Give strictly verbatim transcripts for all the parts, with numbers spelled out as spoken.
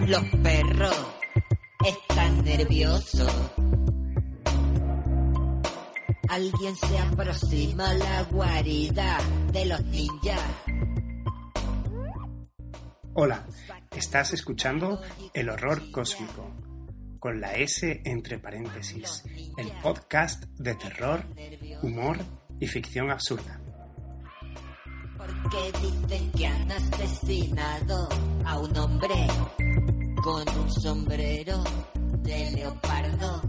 Los perros están nerviosos. Alguien se aproxima a la guarida de los ninjas. Hola, estás escuchando El Horror Cósmico, con la S entre paréntesis, el podcast de terror, humor y ficción absurda. Porque dicen que han asesinado a un hombre con un sombrero de leopardo.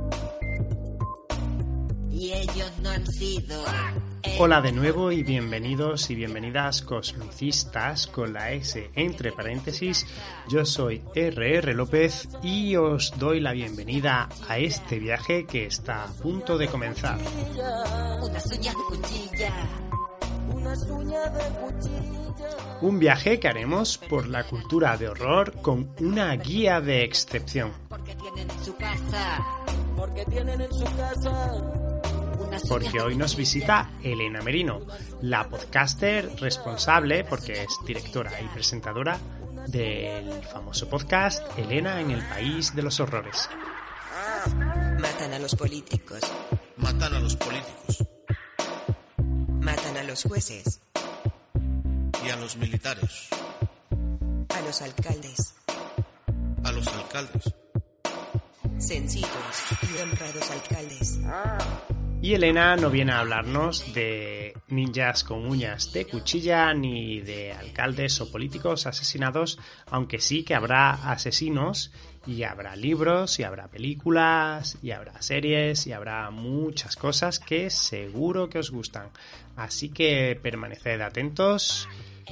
Y ellos no han sido... Hola de nuevo y bienvenidos y bienvenidas cosmicistas con la S entre paréntesis. Yo soy R R López y os doy la bienvenida a este viaje que está a punto de comenzar. Unas uñas de cuchilla. Unas uñas de cuchilla. Un viaje que haremos por la cultura de horror con una guía de excepción. Porque tienen en su casa. Porque tienen en su casa. Porque hoy nos visita Elena Merino, la podcaster responsable, porque es directora y presentadora del famoso podcast Elena en el País de los Horrores. Matan a los políticos. Matan a los políticos. Matan a los jueces. Y a los militares. A los alcaldes. A los alcaldes. Sencillos y honrados alcaldes. Y Elena no viene a hablarnos de ninjas con uñas de cuchilla ni de alcaldes o políticos asesinados, aunque sí que habrá asesinos y habrá libros y habrá películas y habrá series y habrá muchas cosas que seguro que os gustan. Así que permaneced atentos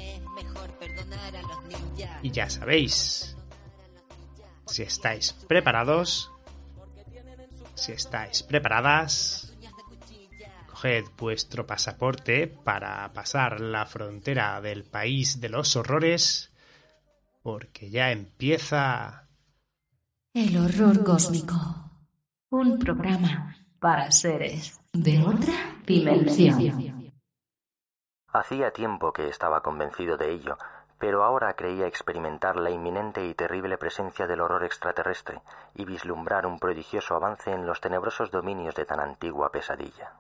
y ya sabéis, si estáis preparados, si estáis preparadas... Coged vuestro pasaporte para pasar la frontera del País de los Horrores, porque ya empieza... El Horror Cósmico, un programa para seres de otra dimensión. Hacía tiempo que estaba convencido de ello, pero ahora creía experimentar la inminente y terrible presencia del horror extraterrestre y vislumbrar un prodigioso avance en los tenebrosos dominios de tan antigua pesadilla.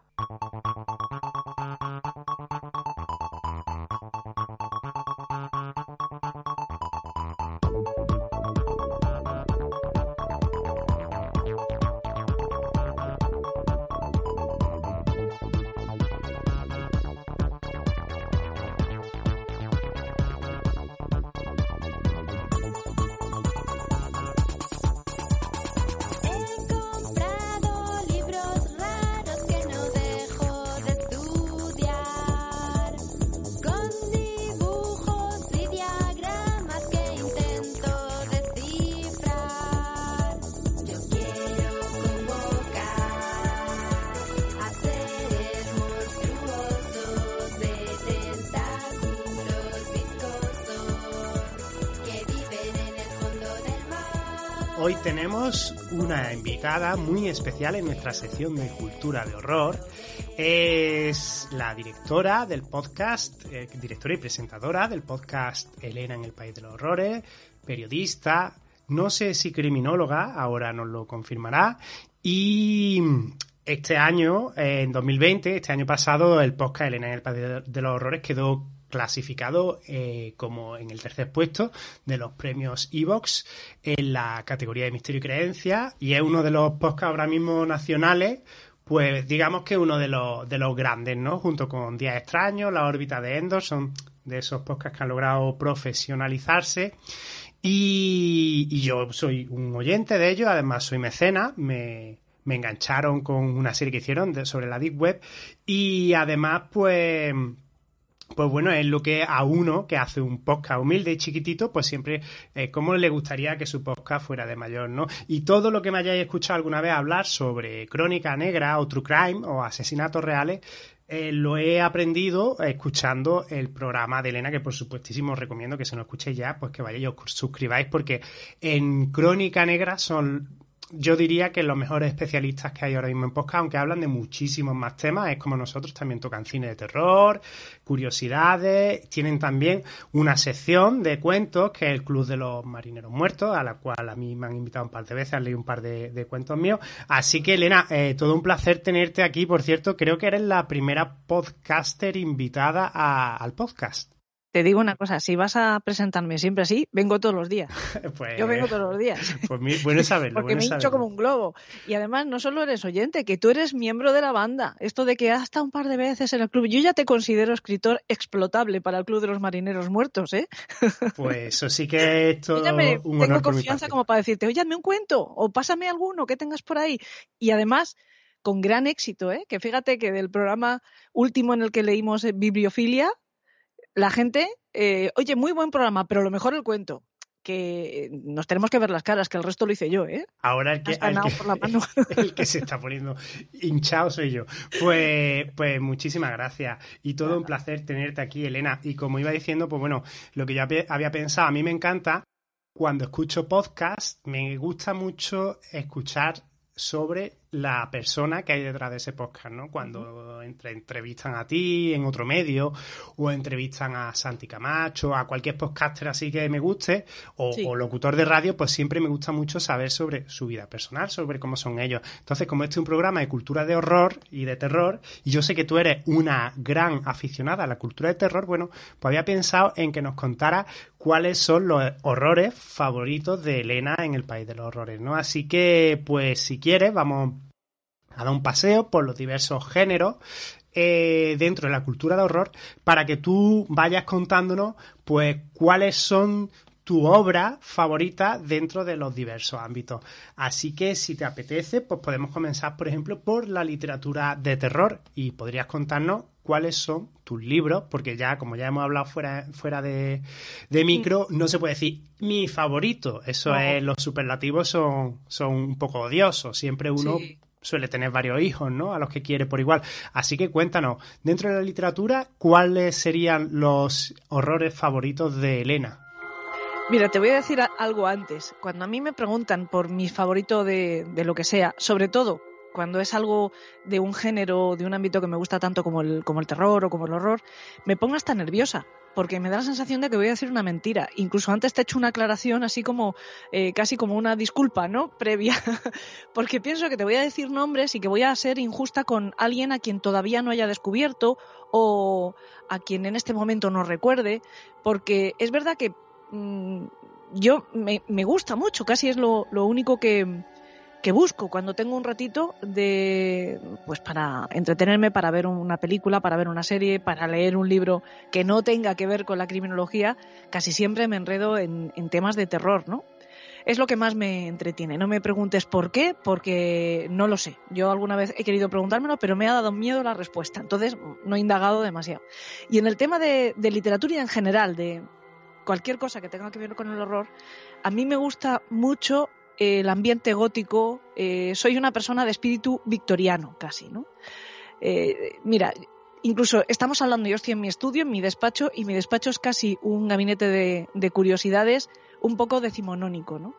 Hoy tenemos una invitada muy especial en nuestra sección de Cultura de Horror. Es la directora del podcast, eh, directora y presentadora del podcast Elena en el País de los Horrores, periodista, no sé si criminóloga, ahora nos lo confirmará. Y este año, eh, en dos mil veinte, este año pasado, el podcast Elena en el País de los Horrores quedó clasificado eh, como en el tercer puesto de los premios Evox en la categoría de Misterio y Creencia, y es uno de los podcasts ahora mismo nacionales, pues digamos que uno de los de los grandes, ¿no? Junto con Días Extraños, La órbita de Endor, son de esos podcasts que han logrado profesionalizarse. Y, y yo soy un oyente de ellos, además soy mecenas, me... me engancharon con una serie que hicieron de, sobre la Deep Web, y además pues pues bueno, es lo que a uno que hace un podcast humilde y chiquitito, pues siempre eh, cómo le gustaría que su podcast fuera de mayor, ¿no? Y todo lo que me hayáis escuchado alguna vez hablar sobre crónica negra o true crime o asesinatos reales, eh, lo he aprendido escuchando el programa de Elena, que por supuestísimo os recomiendo que se lo escuchéis ya, pues que vayáis y os suscribáis, porque en Crónica Negra son yo diría que los mejores especialistas que hay ahora mismo en podcast, aunque hablan de muchísimos más temas, es como nosotros, también tocan cine de terror, curiosidades, tienen también una sección de cuentos que es el Club de los Marineros Muertos, a la cual a mí me han invitado un par de veces, han leído un par de, de cuentos míos. Así que, Elena, eh, todo un placer tenerte aquí. Por cierto, creo que eres la primera podcaster invitada a, al podcast. Te digo una cosa, si vas a presentarme siempre así, vengo todos los días. Pues, Yo vengo todos los días. Pues mi, bueno saberlo. Porque bueno me hincho saberlo. como un globo. Y además no solo eres oyente, que tú eres miembro de la banda. Esto de que has estado un par de veces en el club. Yo ya te considero escritor explotable para el Club de los Marineros Muertos, ¿eh? Pues eso sí que es todo Yo ya me un tengo honor por mi confianza parte. como para decirte, oye, hazme un cuento o pásame alguno que tengas por ahí. Y además, con gran éxito, ¿eh? Que fíjate que del programa último en el que leímos eh, Bibliofilia, la gente, eh, oye, muy buen programa, pero lo mejor el cuento. Que nos tenemos que ver las caras, que el resto lo hice yo, ¿eh? Ahora el que, Has ganado el que, por la mano. el que se está poniendo hinchado soy yo. Pues, pues muchísimas gracias. Y todo un placer tenerte aquí, Elena. Y como iba diciendo, pues bueno, lo que yo había pensado, a mí me encanta, cuando escucho podcast, me gusta mucho escuchar sobre la persona que hay detrás de ese podcast, ¿no? Cuando entre, entrevistan a ti en otro medio o entrevistan a Santi Camacho, a cualquier podcaster así que me guste o, Sí. o locutor de radio, pues siempre me gusta mucho saber sobre su vida personal, sobre cómo son ellos. Entonces, como este es un programa de cultura de horror y de terror, y yo sé que tú eres una gran aficionada a la cultura de terror, bueno, pues había pensado en que nos contara cuáles son los horrores favoritos de Elena en el País de los Horrores, ¿no? Así que, pues, si quieres, vamos a dar un paseo por los diversos géneros eh, dentro de la cultura de horror para que tú vayas contándonos, pues, cuáles son tu obra favorita dentro de los diversos ámbitos. Así que, si te apetece, pues podemos comenzar, por ejemplo, por la literatura de terror y podrías contarnos cuáles son tus libros, porque ya, como ya hemos hablado fuera, fuera de, de micro, no se puede decir mi favorito. Eso No. es, los superlativos son, son un poco odiosos. Siempre uno Sí. suele tener varios hijos, ¿no? A los que quiere por igual. Así que cuéntanos, dentro de la literatura, ¿cuáles serían los horrores favoritos de Elena? Mira, te voy a decir a- algo antes. Cuando a mí me preguntan por mi favorito de, de lo que sea, sobre todo cuando es algo de un género, de un ámbito que me gusta tanto como el, como el terror o como el horror, me pongo hasta nerviosa, porque me da la sensación de que voy a decir una mentira. Incluso antes te he hecho una aclaración así como, eh, casi como una disculpa, ¿no? Previa, porque pienso que te voy a decir nombres y que voy a ser injusta con alguien a quien todavía no haya descubierto o a quien en este momento no recuerde, porque es verdad que mm, yo me, me gusta mucho, casi es lo, lo único que que busco cuando tengo un ratito de, pues para entretenerme, para ver una película, para ver una serie, para leer un libro que no tenga que ver con la criminología. Casi siempre me enredo en, en temas de terror, ¿no? Es lo que más me entretiene. No me preguntes por qué, porque no lo sé. Yo alguna vez he querido preguntármelo, pero me ha dado miedo la respuesta. Entonces no he indagado demasiado. Y en el tema de, de literatura y en general, de cualquier cosa que tenga que ver con el horror, a mí me gusta mucho el ambiente gótico. Eh, soy una persona de espíritu victoriano, casi, ¿no? Eh, mira, incluso estamos hablando, yo estoy en mi estudio, en mi despacho, y mi despacho es casi un gabinete de, de curiosidades un poco decimonónico, ¿no?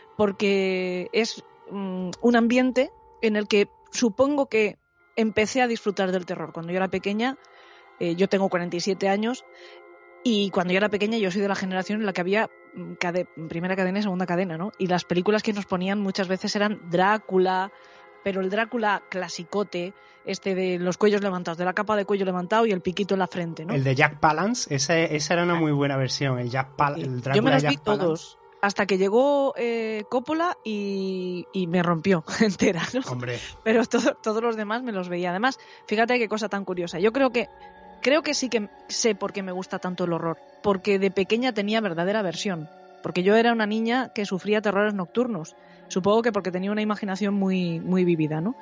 Porque es um, un ambiente en el que supongo que empecé a disfrutar del terror. Cuando yo era pequeña, eh, yo tengo cuarenta y siete años, y cuando yo era pequeña yo soy de la generación en la que había cade- primera cadena y segunda cadena, ¿no? Y las películas que nos ponían muchas veces eran Drácula, pero el Drácula clasicote, este de los cuellos levantados, de la capa de cuello levantado y el piquito en la frente, ¿no? El de Jack Palance, ese, esa era una muy buena versión, el Jack Pal- el Drácula Yo me los de vi Jack Palance. todos, hasta que llegó eh, Coppola y, y me rompió entera, ¿no? Hombre, Pero todo- todos los demás me los veía. Además, fíjate qué cosa tan curiosa. Yo creo que creo que sí que sé por qué me gusta tanto el horror. Porque de pequeña tenía verdadera aversión. Porque yo era una niña que sufría terrores nocturnos. Supongo que porque tenía una imaginación muy, muy vívida, ¿no?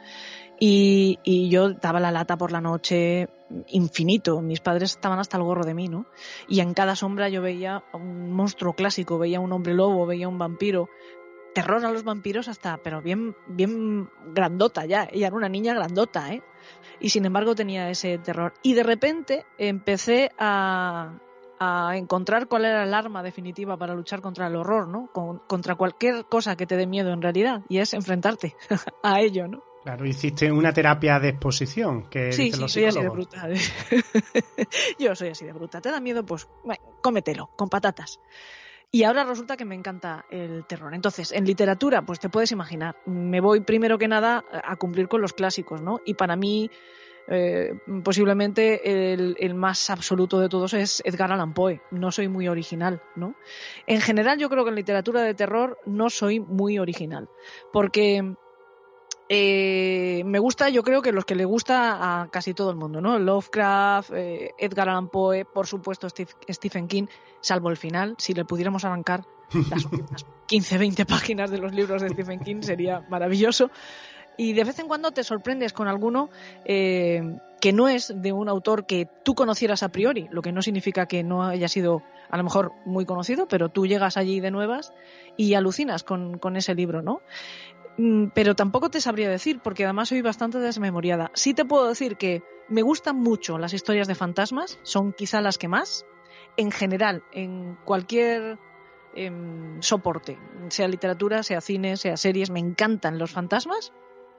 Y, y yo daba la lata por la noche infinito. Mis padres estaban hasta el gorro de mí, ¿no? Y en cada sombra yo veía un monstruo clásico, veía un hombre lobo, veía un vampiro. Terror a los vampiros hasta, pero bien, bien grandota ya. Ella era una niña grandota, ¿eh? Y sin embargo tenía ese terror. Y de repente empecé a, a encontrar cuál era el arma definitiva para luchar contra el horror, ¿no? Con, contra cualquier cosa que te dé miedo en realidad, y es enfrentarte a ello, ¿no? Claro, hiciste una terapia de exposición, que sí, dicen sí, los soy así de psicólogos. bruta. Yo soy así de bruta. ¿Te da miedo? Pues bueno, cómetelo, con patatas. Y ahora resulta que me encanta el terror. Entonces, en literatura, pues te puedes imaginar, me voy primero que nada a cumplir con los clásicos, ¿no? Y para mí, eh, posiblemente el, el más absoluto de todos es Edgar Allan Poe. No soy muy original, ¿no? En general, yo creo que en literatura de terror no soy muy original, porque eh, me gusta, yo creo que los que le gusta a casi todo el mundo, ¿no? Lovecraft, eh, Edgar Allan Poe, por supuesto Steve, Stephen King, salvo el final. Si le pudiéramos arrancar las últimas quince veinte páginas de los libros de Stephen King sería maravilloso. Y de vez en cuando te sorprendes con alguno eh, que no es de un autor que tú conocieras a priori, lo que no significa que no haya sido a lo mejor muy conocido, pero tú llegas allí de nuevas y alucinas con, con ese libro, ¿no? Pero tampoco te sabría decir, porque además soy bastante desmemoriada. Sí te puedo decir que me gustan mucho las historias de fantasmas, son quizá las que más. En general, en cualquier eh, soporte, sea literatura, sea cine, sea series, me encantan los fantasmas.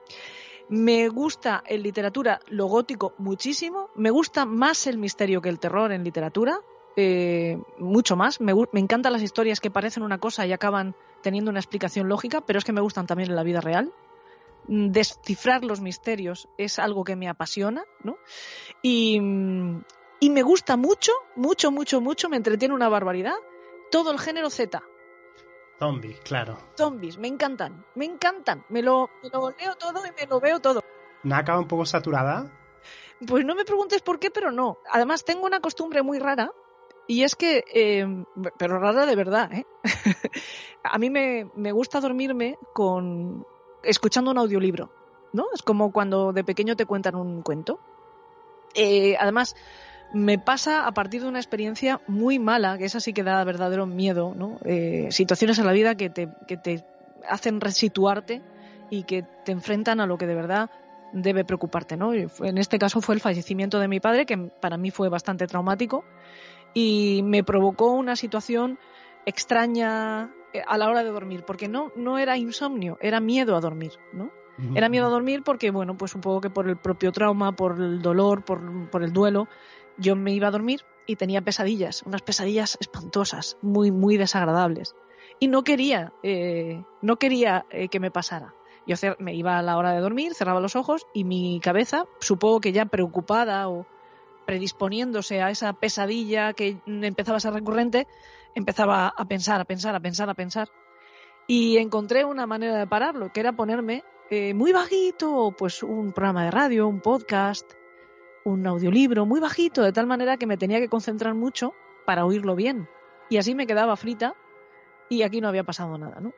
Me gusta en literatura lo gótico muchísimo. Me gusta más el misterio que el terror en literatura. Eh, mucho más. Me, me encantan las historias que parecen una cosa y acaban teniendo una explicación lógica, pero es que me gustan también en la vida real. Descifrar los misterios es algo que me apasiona, ¿no? Y, y me gusta mucho, mucho, mucho, mucho, me entretiene una barbaridad, todo el género Z. Zombies, claro. Zombies, me encantan, me encantan. Me lo, me lo leo todo y me lo veo todo. ¿No acaba un poco saturada? Pues no me preguntes por qué, pero no. Además, tengo una costumbre muy rara. Y es que, eh, pero rara de verdad, ¿eh? A mí me, me gusta dormirme con escuchando un audiolibro, ¿no? Es como cuando de pequeño te cuentan un cuento. Eh, además, me pasa a partir de una experiencia muy mala, que esa sí que da verdadero miedo, ¿no? Eh, situaciones en la vida que te, que te hacen resituarte y que te enfrentan a lo que de verdad debe preocuparte, ¿no? En este caso fue el fallecimiento de mi padre, que para mí fue bastante traumático. Y me provocó una situación extraña a la hora de dormir, porque no, no era insomnio, era miedo a dormir, ¿no? Uh-huh. Era miedo a dormir porque, bueno, pues un poco que por el propio trauma, por el dolor, por, por el duelo, yo me iba a dormir y tenía pesadillas, unas pesadillas espantosas, muy, muy desagradables. Y no quería, eh, no quería eh, que me pasara. Yo me iba a la hora de dormir, cerraba los ojos y mi cabeza, supongo que ya preocupada o predisponiéndose a esa pesadilla que empezaba a ser recurrente, empezaba a pensar, a pensar, a pensar, a pensar. Y encontré una manera de pararlo, que era ponerme eh, muy bajito, pues un programa de radio, un podcast, un audiolibro, muy bajito, de tal manera que me tenía que concentrar mucho para oírlo bien. Y así me quedaba frita y aquí no había pasado nada, ¿no?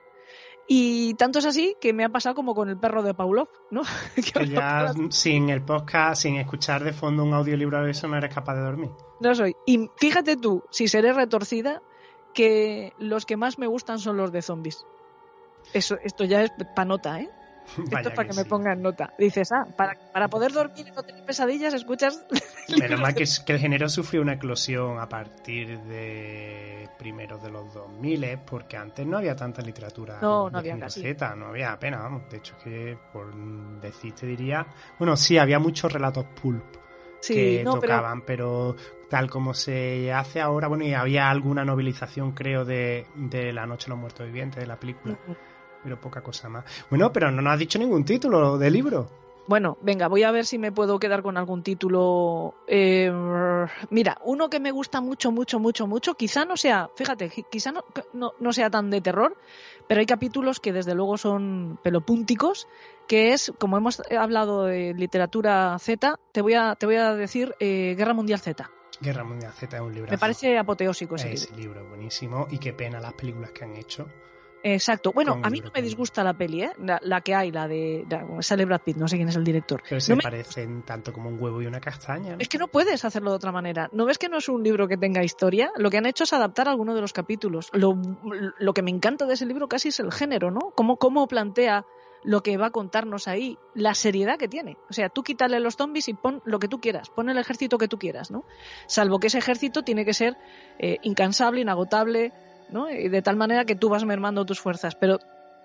Y tanto es así que me ha pasado como con el perro de Pavlov, ¿no? Que ya sin el podcast, sin escuchar de fondo un audiolibro de eso, no eres capaz de dormir. No soy. Y fíjate tú, si seré retorcida, que los que más me gustan son los de zombies. Eso, esto ya es pa' nota, ¿eh? Esto es para que, que me sí. ponga en nota. Dices, ah, para, para poder dormir y no tener pesadillas, escuchas... Menos mal que, que el género sufrió una eclosión a partir de primeros de los dos mil, porque antes no había tanta literatura. No, no había casi. Z, no había apenas, vamos. De hecho, que por decirte diría... Bueno, sí, había muchos relatos pulp sí, que no, tocaban, pero... pero tal como se hace ahora, bueno, y había alguna novelización, creo, de, de La noche de los muertos vivientes, de la película. Uh-huh. Pero poca cosa más. Bueno, pero no nos has dicho ningún título de libro. Bueno, venga, voy a ver si me puedo quedar con algún título. Eh, mira, uno que me gusta mucho, mucho, mucho, mucho, quizá no sea, fíjate, quizá no, no, no sea tan de terror, pero hay capítulos que desde luego son pelopúnticos, que es, como hemos hablado de literatura Z, te voy a, te voy a decir eh, Guerra Mundial Z. Guerra Mundial Z es un libro. Me parece apoteósico ese, ese libro. libro, buenísimo, y qué pena las películas que han hecho. Exacto. Bueno, a mí no me disgusta la peli, ¿eh? La, la que hay, la de... La, sale Brad Pitt, no sé quién es el director. Pero se no me... parecen tanto como un huevo y una castaña, ¿no? Es que no puedes hacerlo de otra manera. ¿No ves que no es un libro que tenga historia? Lo que han hecho es adaptar alguno de los capítulos. Lo, lo que me encanta de ese libro casi es el género, ¿no? Cómo, cómo plantea lo que va a contarnos ahí, la seriedad que tiene. O sea, tú quítale los zombies y pon lo que tú quieras, pon el ejército que tú quieras, ¿no? Salvo que ese ejército tiene que ser eh, incansable, inagotable, ¿no? Y de tal manera que tú vas mermando tus fuerzas. Pero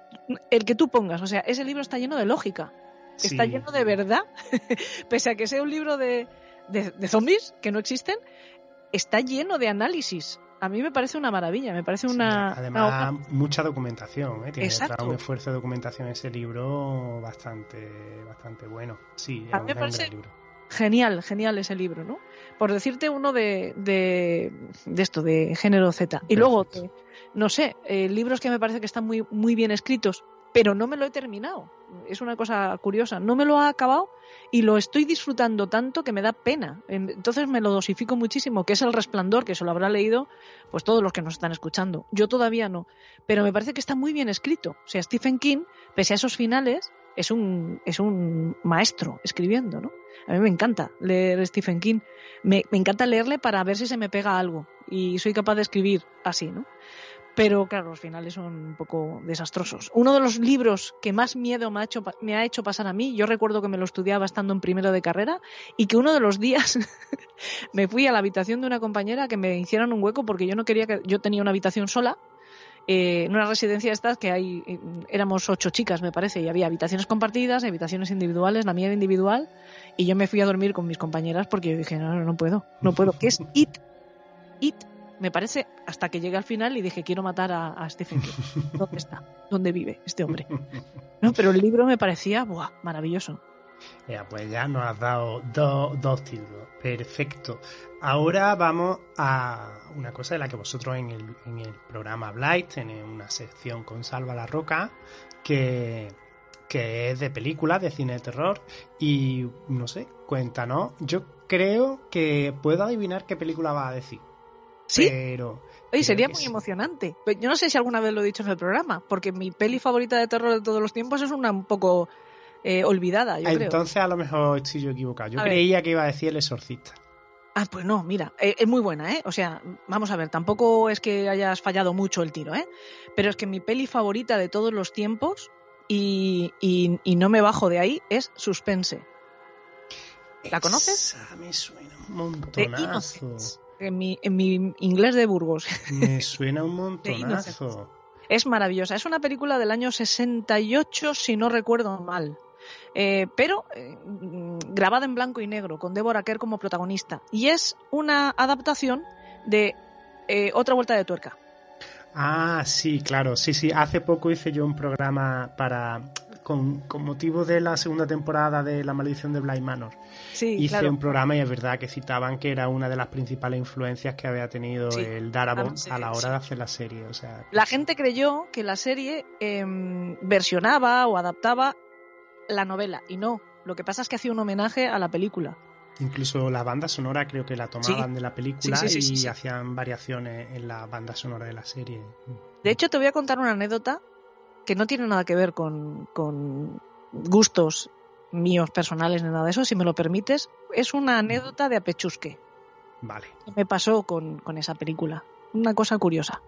el que tú pongas, o sea, ese libro está lleno de lógica, sí. Está lleno de verdad, pese a que sea un libro de, de, de zombies que no existen, está lleno de análisis. A mí me parece una maravilla, me parece una... Sí, además, una... mucha documentación, ¿eh? Tiene Exacto. un esfuerzo de documentación ese libro bastante bastante bueno. Sí, es a un mí me gran, parece gran libro. Genial, genial ese libro, ¿no? Por decirte uno de, de, de esto, de género Z. Y Perfecto. luego, eh, no sé, eh, libros que me parece que están muy, muy bien escritos, pero no me lo he terminado. Es una cosa curiosa. No me lo ha acabado y lo estoy disfrutando tanto que me da pena. Entonces me lo dosifico muchísimo, que es El Resplandor, que se lo habrá leído pues todos los que nos están escuchando. Yo todavía no. Pero me parece que está muy bien escrito. O sea, Stephen King, pese a esos finales, es un, es un maestro escribiendo, ¿no? A mí me encanta leer Stephen King. Me, me encanta leerle para ver si se me pega algo. Y soy capaz de escribir así, ¿no? Pero claro, los finales son un poco desastrosos. Uno de los libros que más miedo me ha hecho, me ha hecho pasar a mí, yo recuerdo que me lo estudiaba estando en primero de carrera y que uno de los días me fui a la habitación de una compañera que me hicieran un hueco porque yo no quería que... Yo tenía una habitación sola, eh, en una residencia de estas que hay, eh, éramos ocho chicas me parece, y había habitaciones compartidas, habitaciones individuales, la mía era individual, y yo me fui a dormir con mis compañeras porque yo dije, no, no, no puedo, no puedo, que es It, It. Me parece, hasta que llegué al final y dije, quiero matar a, a Stephen King. ¿Dónde está? ¿Dónde vive este hombre? No, pero el libro me parecía, ¡buah!, maravilloso. Ya, pues ya nos has dado do, dos títulos. Perfecto. Ahora vamos a una cosa de la que vosotros en el, en el programa habláis. Tenéis una sección con Salva la Roca que, que es de películas, de cine de terror. Y no sé, cuéntanos. Yo creo que puedo adivinar qué película vas a decir. ¿Sí? Pero Oye, sería muy sí. emocionante. Yo no sé si alguna vez lo he dicho en el programa, porque mi peli favorita de terror de todos los tiempos es una un poco eh, olvidada, yo creo. Entonces a lo mejor estoy yo equivocado. Yo A creía ver. que iba a decir El Exorcista. Ah, pues no, mira, eh, es muy buena, ¿eh? O sea, vamos a ver, tampoco es que hayas fallado mucho el tiro, ¿eh? Pero es que mi peli favorita de todos los tiempos, y, y, y no me bajo de ahí, es Suspense. ¿La conoces? Esa me suena un De montonazo. Innocence. En mi, en mi inglés de Burgos. Me suena un De montonazo. Es maravillosa. Es una película del año sesenta y ocho, si no recuerdo mal. Eh, pero eh, grabada en blanco y negro, con Deborah Kerr como protagonista. Y es una adaptación de eh, Otra Vuelta de Tuerca. Ah, sí, claro. Sí, sí. Hace poco hice yo un programa para con, con motivo de la segunda temporada de La Maldición de Bly Manor. Sí, hice claro. un programa y es verdad que citaban que era una de las principales influencias que había tenido Sí, el Darabont sí, a la hora sí. de hacer la serie. O sea, La gente creyó que la serie eh, versionaba o adaptaba la novela, y no. Lo que pasa es que hacía un homenaje a la película. incluso la banda sonora creo que la tomaban Sí. de la película Sí, sí, sí, y sí, sí. hacían variaciones en la banda sonora de la serie. De hecho, te voy a contar una anécdota que no tiene nada que ver con, con gustos míos personales ni nada de eso, si me lo permites. Es una anécdota de apechusque Vale. que me pasó con, con esa película. Una cosa curiosa.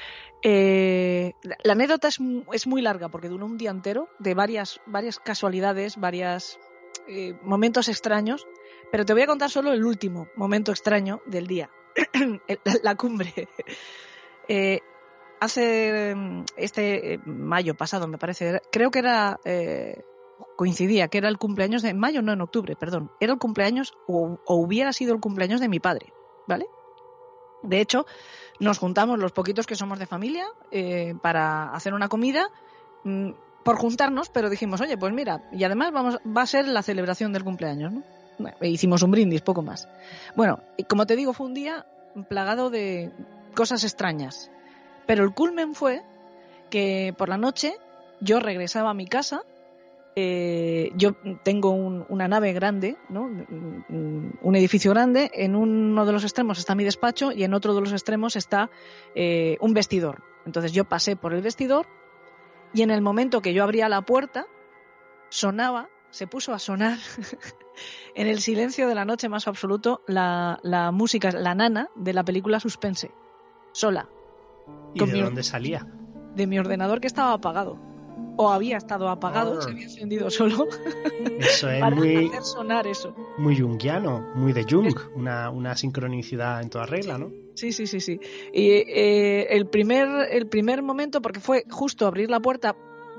Eh, la, la anécdota es, es muy larga porque duró un día entero de varias, varias casualidades, varios eh, momentos extraños, pero te voy a contar solo el último momento extraño del día, la, la cumbre. Eh, hace este eh, mayo pasado, me parece, creo que era, eh, coincidía, que era el cumpleaños de, en mayo, no en octubre, perdón, era el cumpleaños o, o hubiera sido el cumpleaños de mi padre, ¿vale? De hecho, nos juntamos los poquitos que somos de familia eh, para hacer una comida mmm, por juntarnos, pero dijimos, oye, pues mira, y además vamos, va a ser la celebración del cumpleaños, ¿no? Bueno, hicimos un brindis, poco más. Bueno, y como te digo, fue un día plagado de cosas extrañas, pero el culmen fue que por la noche yo regresaba a mi casa. Eh, yo tengo un, una nave grande, ¿no? Un edificio grande. En uno de los extremos está mi despacho y en otro de los extremos está eh, un vestidor. Entonces yo pasé por el vestidor y en el momento que yo abría la puerta sonaba, se puso a sonar en el silencio de la noche más absoluto la, la música, la nana de la película Suspense, sola. ¿Y Con de mi- dónde salía? De mi ordenador que estaba apagado. o había estado apagado, se había encendido solo. Eso es para muy, hacer sonar eso. muy junguiano, muy de Jung, una, una sincronicidad en toda regla, ¿no? Sí, sí, sí, sí. Y eh, el primer, el primer momento, porque fue justo abrir la puerta,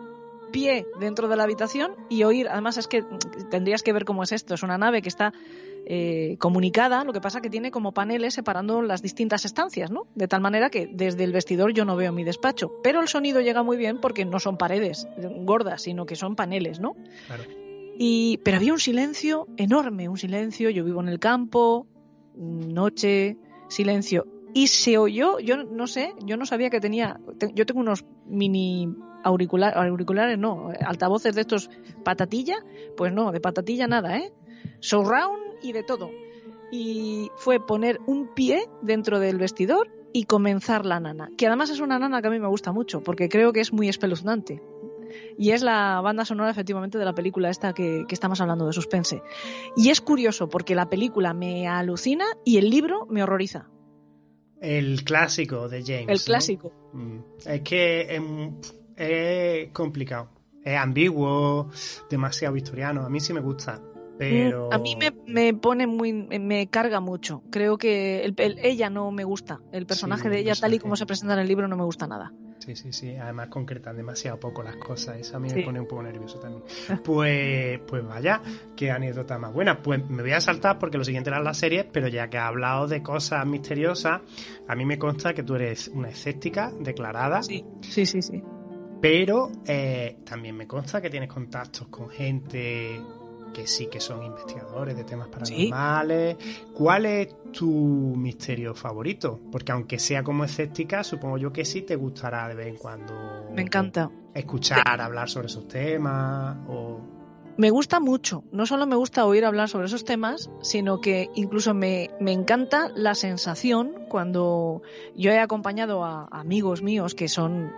pie dentro de la habitación y oír, además es que tendrías que ver cómo es esto, es una nave que está eh, comunicada, lo que pasa que tiene como paneles separando las distintas estancias, ¿no? De tal manera que desde el vestidor yo no veo mi despacho, pero el sonido llega muy bien porque no son paredes gordas, sino que son paneles, ¿no? Claro. Y, pero había un silencio enorme, un silencio, yo vivo en el campo, noche, silencio, y se oyó, yo no sé, yo no sabía que tenía, te, yo tengo unos mini auricular, auriculares, no, altavoces de estos patatilla, pues no, de patatilla nada, ¿eh? Surround y de todo. Y fue poner un pie dentro del vestidor y comenzar la nana, que además es una nana que a mí me gusta mucho, porque creo que es muy espeluznante. Y es la banda sonora, efectivamente, de la película esta que, que estamos hablando, de suspense. Y es curioso, porque la película me alucina y el libro me horroriza. El clásico de James. El clásico. ¿No? Es que es, es complicado. Es ambiguo, demasiado victoriano. A mí sí me gusta, pero... A mí me, me pone muy... me carga mucho. Creo que el, el, ella no me gusta. El personaje sí, de ella, tal y como se presenta en el libro, no me gusta nada. Sí, sí, sí. Además concretan demasiado poco las cosas. Eso a mí sí. me pone un poco nervioso también. Pues, pues vaya, qué anécdota más buena. Pues me voy a saltar porque lo siguiente eran las series, pero ya que has hablado de cosas misteriosas, a mí me consta que tú eres una escéptica declarada. Sí, sí, sí, sí. Pero eh, también me consta que tienes contactos con gente que sí que son investigadores de temas paranormales. ¿Sí? ¿Cuál es tu misterio favorito? Porque aunque sea como escéptica, supongo yo que sí te gustará de vez en cuando. Me encanta escuchar hablar sobre esos temas o... Me gusta mucho, no solo me gusta oír hablar sobre esos temas, sino que incluso me, me encanta la sensación cuando yo he acompañado a amigos míos que son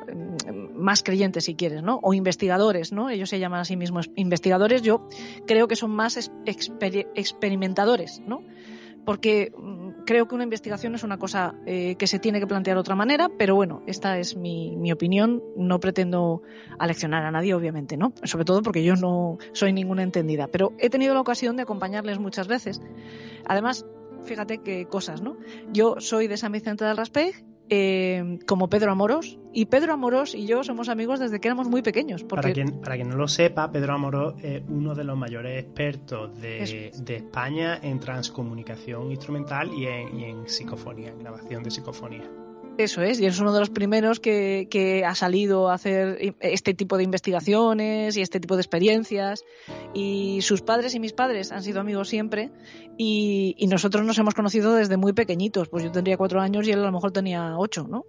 más creyentes, si quieres, ¿no? O investigadores, ¿no? Ellos se llaman a sí mismos investigadores, yo creo que son más exper- experimentadores, ¿no? Porque creo que una investigación es una cosa eh, que se tiene que plantear de otra manera, pero bueno, esta es mi, mi opinión. No pretendo aleccionar a nadie, obviamente, ¿no? Sobre todo porque yo no soy ninguna entendida, pero he tenido la ocasión de acompañarles muchas veces. Además, fíjate qué cosas, ¿no? Yo soy de San Vicente del Raspeig, eh, como Pedro Amorós, y Pedro Amorós y yo somos amigos desde que éramos muy pequeños. Porque... Para quien, para quien no lo sepa, Pedro Amorós es uno de los mayores expertos de, de España en transcomunicación instrumental y en, y en psicofonía, en grabación de psicofonía. Eso es, y es uno de los primeros que, que ha salido a hacer este tipo de investigaciones y este tipo de experiencias. Y sus padres y mis padres han sido amigos siempre y, y nosotros nos hemos conocido desde muy pequeñitos. Pues yo tendría cuatro años y él a lo mejor tenía ocho, ¿no?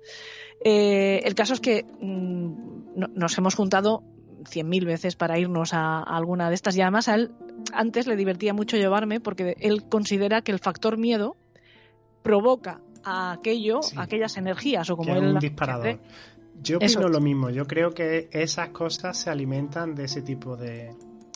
Eh, el caso es que mmm, no, nos hemos juntado cien mil veces para irnos a, a alguna de estas. Y además a él antes le divertía mucho llevarme porque él considera que el factor miedo provoca a aquello, sí, aquellas energías o como que él es un disparador. Dice, yo opino eso. Lo mismo, yo creo que esas cosas se alimentan de ese tipo de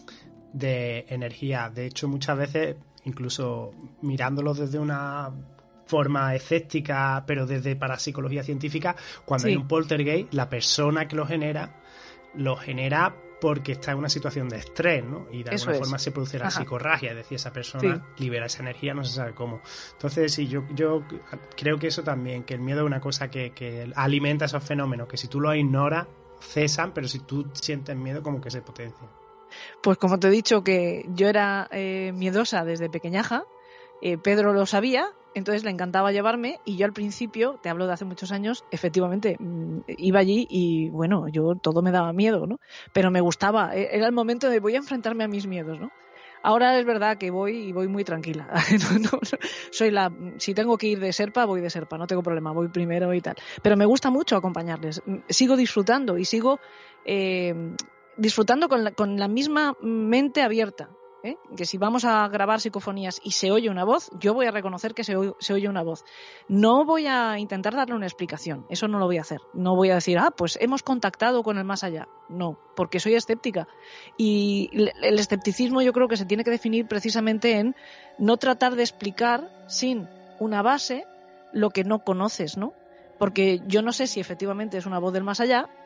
de energía. De hecho, muchas veces, incluso mirándolo desde una forma escéptica, pero desde parapsicología científica, cuando sí. hay un poltergeist, la persona que lo genera lo genera porque está en una situación de estrés, ¿no? Y de Eso alguna es. forma se produce la Ajá. psicorragia, es decir, esa persona sí. libera esa energía, no se sabe cómo. Entonces, sí, yo, yo creo que eso también, que el miedo es una cosa que, que alimenta esos fenómenos, que si tú los ignoras, cesan, pero si tú sientes miedo, como que se potencian. Pues como te he dicho que yo era eh, miedosa desde pequeñaja, eh, Pedro lo sabía, entonces le encantaba llevarme y yo al principio, te hablo de hace muchos años, efectivamente mmm, iba allí y bueno, yo todo me daba miedo, ¿no? Pero me gustaba, era el momento de voy a enfrentarme a mis miedos, ¿no? Ahora es verdad que voy y voy muy tranquila. no, no, soy la, si tengo que ir de serpa, voy de serpa, no tengo problema, voy primero y tal. Pero me gusta mucho acompañarles, sigo disfrutando y sigo eh, disfrutando con la, con la misma mente abierta. ¿Eh? Que si vamos a grabar psicofonías y se oye una voz, yo voy a reconocer que se oye, se oye una voz. No voy a intentar darle una explicación, eso no lo voy a hacer. No voy a decir, ah, pues hemos contactado con el más allá. No, porque soy escéptica. Y el escepticismo yo creo que se tiene que definir precisamente en no tratar de explicar sin una base lo que no conoces, ¿no? Porque yo no sé si efectivamente es una voz del más allá,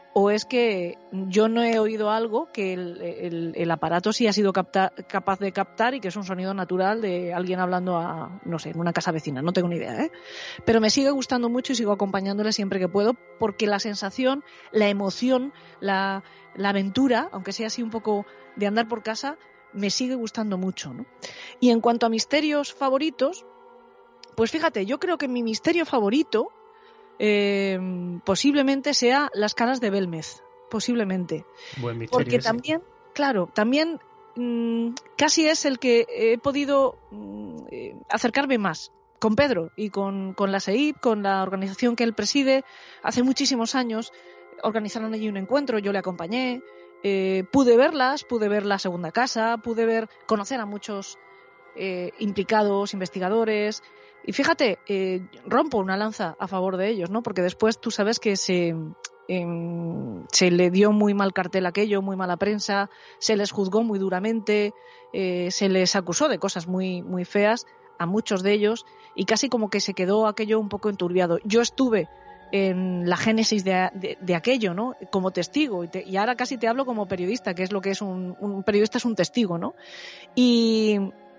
o es que yo no he oído algo que el, el, el aparato sí ha sido capta, capaz de captar y que es un sonido natural de alguien hablando a, no sé, en una casa vecina, no tengo ni idea, ¿eh? Pero me sigue gustando mucho y sigo acompañándole siempre que puedo, porque la sensación, la emoción, la, la aventura, aunque sea así un poco de andar por casa, me sigue gustando mucho, ¿no? Y en cuanto a misterios favoritos, pues fíjate, yo creo que mi misterio favorito Eh, posiblemente sea Las caras de Belmez, posiblemente. Buen misterio. Porque ese. también, claro, también mmm, casi es el que he podido mmm, eh, acercarme más con Pedro y con, con la S E I P, con la organización que él preside. Hace muchísimos años organizaron allí un encuentro, yo le acompañé, eh, pude verlas, pude ver la segunda casa, pude ver, conocer a muchos eh, implicados, investigadores. Y fíjate, eh, rompo una lanza a favor de ellos, ¿no? Porque después tú sabes que se, eh, se le dio muy mal cartel aquello, muy mala prensa, se les juzgó muy duramente, eh, se les acusó de cosas muy, muy feas a muchos de ellos y casi como que se quedó aquello un poco enturbiado. Yo estuve en la génesis de, de, de aquello, ¿no? Como testigo y, te, y ahora casi te hablo como periodista, que es lo que es un, un periodista, es un testigo, ¿no? Y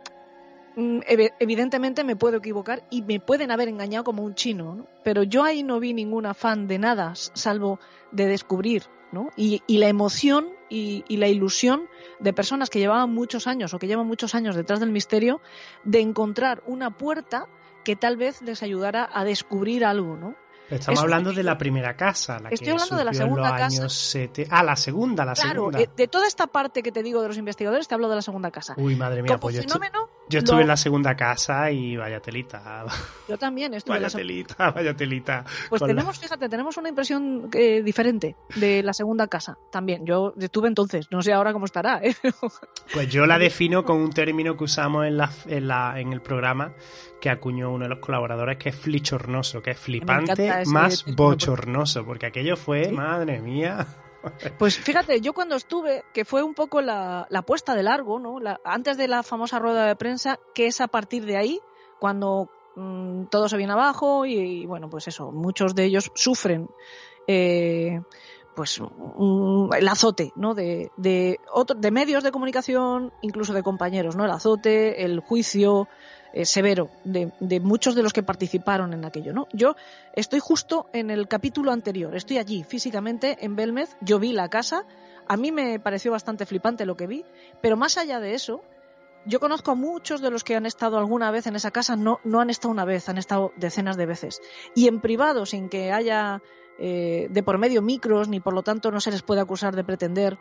evidentemente me puedo equivocar y me pueden haber engañado como un chino, ¿no? Pero yo ahí no vi ningún afán de nada salvo de descubrir, ¿no? Y, y la emoción y, y la ilusión de personas que llevaban muchos años o que llevan muchos años detrás del misterio de encontrar una puerta que tal vez les ayudara a descubrir algo, ¿no? Estamos Eso, hablando de la primera casa, la estoy que hablando de la surgió en segunda los casa. años setenta. Ah, la segunda, la claro, segunda. Claro, de toda esta parte que te digo de los investigadores te hablo de la segunda casa. Uy, madre mía, Como pues yo, fenómeno, estu- yo estuve lo... en la segunda casa y vaya telita. Yo también estuve en Vaya la segunda. telita, vaya telita. Pues Con tenemos, la... fíjate, tenemos una impresión eh, diferente de la segunda casa también. Yo estuve entonces, no sé ahora cómo estará, ¿eh? Pues yo la defino con un término que usamos en, la, en, la, en el programa que acuñó uno de los colaboradores, que es flichornoso, que es flipante más bochornoso, porque aquello fue, ¿sí? Madre mía. Pues fíjate, yo cuando estuve, que fue un poco la, la puesta de largo, ¿no? La, antes de la famosa rueda de prensa, que es a partir de ahí, cuando mmm, todo se viene abajo y, y, bueno, pues eso, muchos de ellos sufren eh, pues um, el azote, ¿no? De, de, otro, de medios de comunicación, incluso de compañeros, ¿no? El azote, el juicio eh, severo de, de muchos de los que participaron en aquello, ¿no? Yo estoy justo en el capítulo anterior, estoy allí físicamente en Belmez, yo vi la casa, a mí me pareció bastante flipante lo que vi, pero más allá de eso, yo conozco a muchos de los que han estado alguna vez en esa casa, no, no han estado una vez, han estado decenas de veces, y en privado, sin que haya eh, de por medio micros, ni por lo tanto no se les puede acusar de pretender